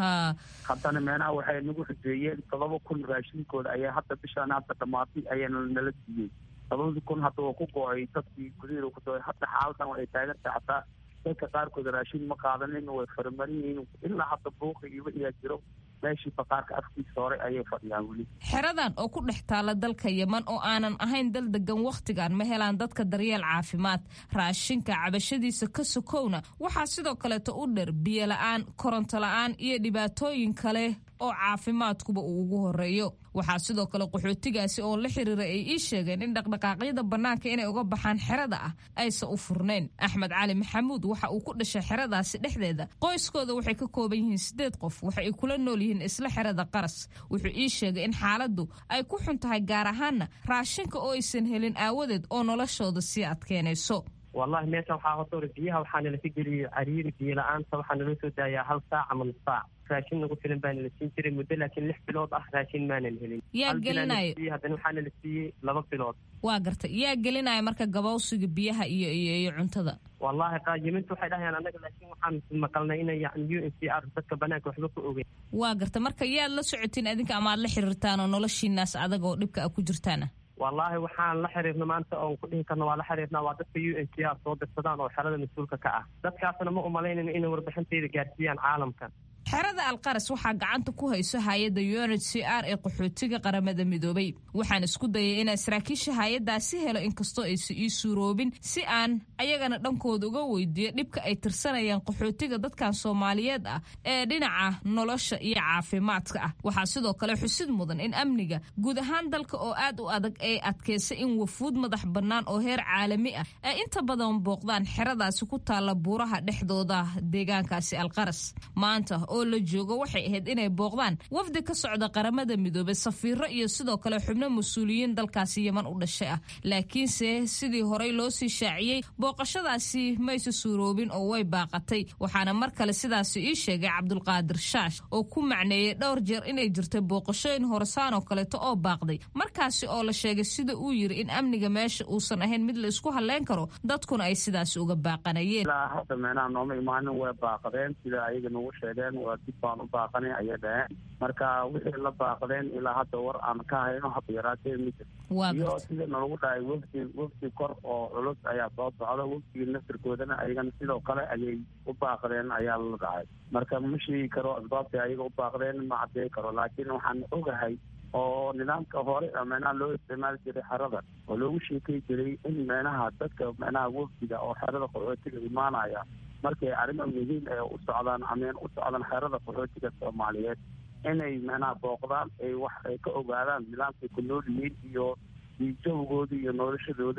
haddana macnaha waxay nagu xujeeyeen 7,000 raashinkooda ayaa hadda bishaan hadda dhamaatay ayaana nala siiyey 7,000 hadda oo ku go'ay dadkii gudaheeda ku soo hadda xaaladdan waxay taagan tahay xataa dadka qaarkood raashin ma qaadanin way farmarin yihiin ilaa hadda buuqa iyo wixii jiro meeshii baqaarka afkiisa hore ayay fadhiyaan weli. xeradan oo ku dhex taala dalka Yemen oo aanan ahayn dal degan waqtigan ma helaan dadka daryeel caafimaad raashinka cabashadiisa ka sokowna waxaa sidoo kaleeto u dheer biyo la'aan koronto la'aan iyo dhibaatooyin kale oo caafimaadkuba uu ugu horeeyo. waxaa sidoo kale qaxootigaasi oo la xiriira ay ii sheegeen in dhaqdhaqaaqyada bannaanka inay uga baxaan xerada ah aysan u furnayn. Axmed Cali Maxamuud waxa uu ku dhashay xeradaasi dhexdeeda qoyskooda waxay ka kooban yihiin 8 qof waxa ay kula nool yihiin isla xerada Qaras. wuxuu ii sheegay in xaaladdu ay ku xun tahay gaar ahaanna raashinka oo aysan helin aawadeed oo noloshooda sii adkeynayso. والله meesha waxaa hotoor biyaha waxaana la geliyay cariiri biyo la'aanta waxaana loo soo daayaa 1 saac ama nus saac raashin nagu filan baan la siin jiray muddo laakiin 6 bilood ah raashin maanan helin yaa gelinayo haddana waxaana la siiyey 2 bilood waa gartay yaa gelinayo marka gabowsiga biyaha iyo cuntada wallahi qaajimintu waxay dhahayaan anaga laakiin waxaan maqalnay inay UNHCR dadka banaanka waxba ku ogeyn waa gartay marka yaad la socotiin adinka ama aad la xiriirtaan oo noloshiinaas adag oo dhibka ku jirtaan والله waxaan la xiriirnaa maanta oo ku dhihi karno waa la xiriirnaa waa dadka UNHCR soo dirsadaan oo xerada mas'uulka ka ah dadkaasna ma u malaynayno inay warbixinteeda gaarsiiyaan caalamka. xerada Alqaras waxaa gacanta ku hayso hay'adda UNHCR ee qaxootiga qaramada midoobay waxaan isku dayay in saraakiisha hay'adaasi helo inkastoo ay ii suuroobin si aan ayagana dhankooda uga weydiiyo dhibka ay tirsanayaan qaxootiga dadkan Soomaaliyeed ah ee dhinaca nolosha iyo caafimaadka ah. waxaa sidoo kale xusid mudan in amniga guud ahaan dalka oo aad u adag ay adkeysay in wafuud madax bannaan oo heer caalami ah ay inta badan booqdaan xeradaasi ku taala buuraha dhexdooda deegaankaasi Alqaras. maanta oo la joogo waxay ahayd inay booqdaan wafdi ka socda qaramada midoobay safiiro iyo sidoo kale xubno mas'uuliyiin dalkaasi Yemen u dhashay ah laakiinse sidii horey loo sii shaaciyay booqashadaasi ma aysan suuroobin oo way baaqatay waxaana mar kale sidaas ii sheegay Cabdulqaadir Shaash oo ku macneeyay dhowr jeer inay jirtay booqashooyin horesaan oo kaleeto oo baaqday markaasi oo la sheegay sida uu yiri in amniga meesha uusan ahayn mid la isku haleyn karo dadkuna ay sidaas uga baaqanayeen hadda meena nooma imaanin way baaqadeen sida ayaga nagu sheegeen dib baan u baaqanay ayay dhaheen marka wixii la baaqdeen ilaa hadda war aan ka hayno hadda yaraatee mid iyo sida nalagu dhahay wafdi kor oo culus ayaa soo socda wafdigii naftirkoodana ayagana sidoo kale ayay u baaqdeen ayaa la dhahay marka ma sheegi karo asbaabta ayaga u baaqdeen ma caddeey karo laakiin waxaan ogahay oo nidaamka hore macnaha loo isticmaali jiray xerada oo loogu sheekay jiray in macnaha dadka macnaha wafdiga oo xerada qaxootiga imaanaya markay arrimo muhiim ah u socdaan xerada qaxootiga Soomaaliyeed inay macnaha booqdaan ay wax ka ogaadaan nidaamka ku nool yihiin iyo jawgooda iyo noloshooda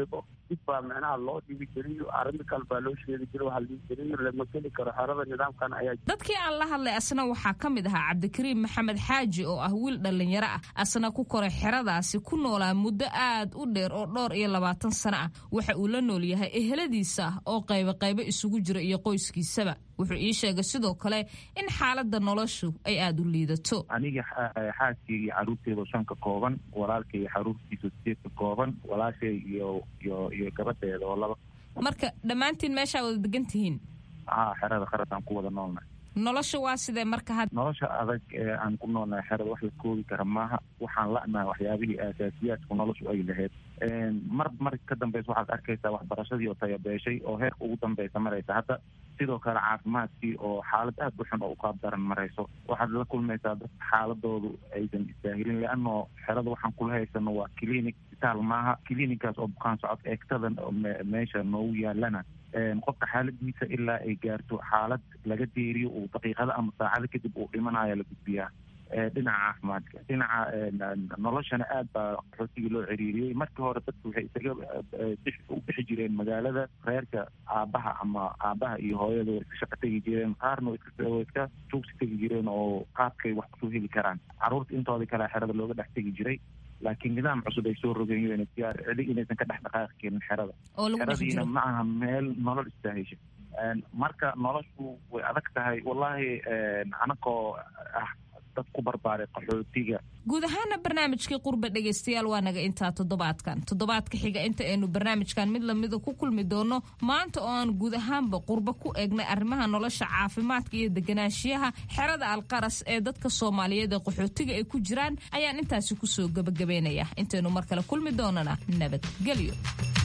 dib baa micnaha loo dhibi jiriyo arrimo kale baa loo sheegi jiro waxa la jiriyo lama geli karo xerada nidaamkan ayaa dadkii aan la hadlay asna waxaa ka mid ahaa cabdikariim maxamed xaaji oo ah wiil dhallinyaro ah asna ku koray xeradaasi ku noolaa muddo aad u dheer oo dhowr iyo 20 sano ah waxa uu la nool yahay eheladiisa oo qaybo isugu jira iyo qoyskiisaba wuxuu ii sheegay sidoo kale in xaaladda noloshu ay aad u liidato aniga xaaskii iyo caruurteedu 5 ka kooban walaalkay iyo caruurtiisu 8 ka kooban walaashay iyo gabadheeda oo 2 marka dhammaantiin meesha wada degan tihiin xerada qaradaan ku wada noolnahay nolosha waa sidee marka nolosha adag ee aan ku noolnahay xerada wax la koobi kara maaha waxaan la'nahay waxyaabihii aasaasiyaadku noloshu ay lahayd mar ka dambaysa waxaad arkaysaa waxbarashadii oo tayabeeshay oo heerka ugu dambaysa maraysa hadda sidoo kale caafimaadkii oo xaalad aad u xun oo u qaab daran marayso waxaad la kulmaysaa dad xaaladoodu aysan istaahilin leanno xerada waxaan kula haysano waa clinic isbitaal maaha clinickaas oo bukaan socod eegtadan oo meesha noogu yaalana qofka xaaladiisa ilaa ay gaarto xaalad laga deeriyo uu daqiiqada ama saacada kadib uu dhimanayo la gudbiyaa dhinaca caafimaadka dhinaca noloshana aad baa qaxootigii loo ciriiriyey markii hore dadku waxay isaga u bixi jireen magaalada reerka aabaha iyo hooyada way iska shaqa tegi jireen qaarna way iska tuugsi tegi jireen oo qaabkay wax kusoo heli karaan carruurta intoodii kale xerada looga dhex tegi jiray laakiin nidaam cusub ay soo rogeen celi inaysan ka dhex dhaqaaqi karin xerada xeradiina ma aha meel nolol istaahisha marka noloshu way adag tahay wallaahi anakoo dad ku barbaaray qaxootiga guud ahaana barnaamijkii qurba dhegaystayaal waa naga intaa toddobaadka xiga inta aynu barnaamijkan mid lamida ku kulmi doono maanta oo aan guud ahaanba qurba ku eegnay arrimaha nolosha caafimaadka iyo deganaanshiyaha xerada alqaras ee dadka soomaaliyeed ee qaxootiga ay ku jiraan ayaan intaasi kusoo gabagabeynaya intaynu mar kale kulmi doonana nabadgelyo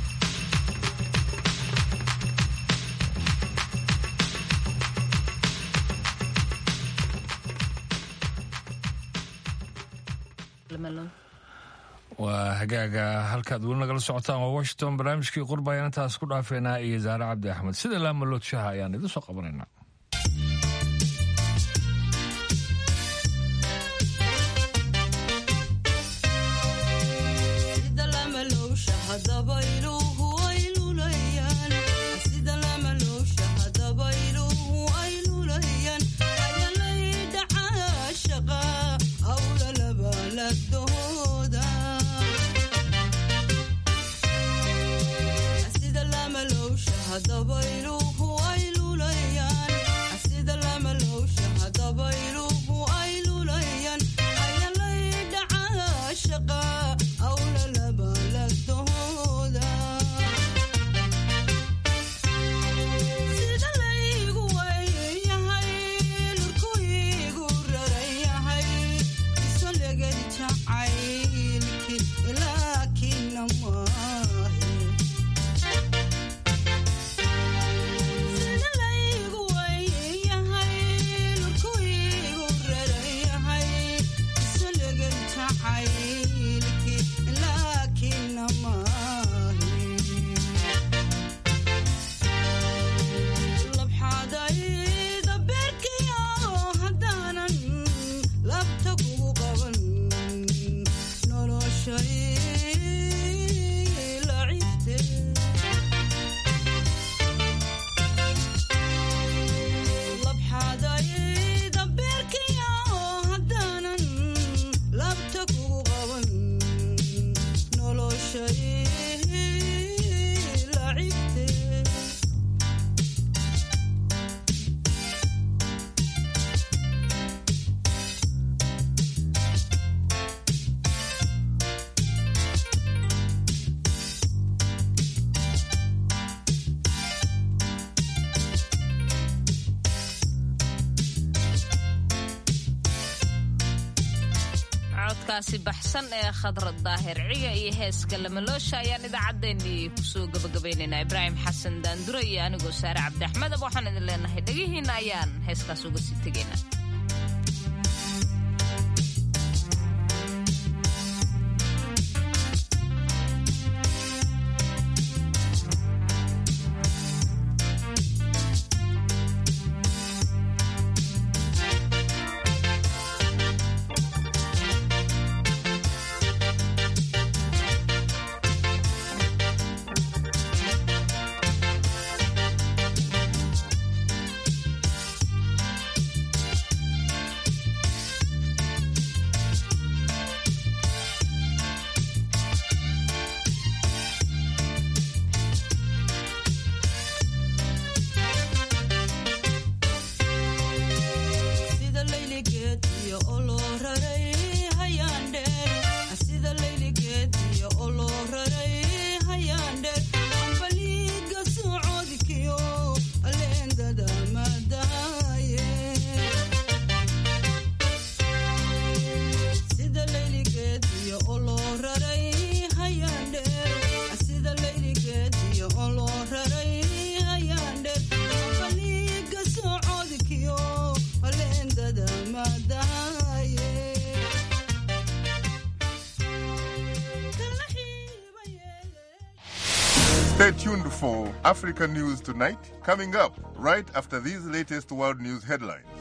waa hagaaga halkaad weli nagala socotaan waa washington barnaamijkii qurba ayaan intaas ku dhaafeynaa iyo zaare cabdi axmed sida laamalood shaha ayaan idin soo qabanaynaa codkaasi baxsan ee khadrad daahir ciga iyo heeska lamaloosha ayaan idaacaddeenii kusoo gabagabaynaynaa ibraahim xasan daandure iyo anigoo saare cabdi axmedab waxaan idin leenahay dhegihiinna ayaan heeskaas uga sii tegaynaa Stay tuned for Africa News Tonight, coming up right after these latest world news headlines.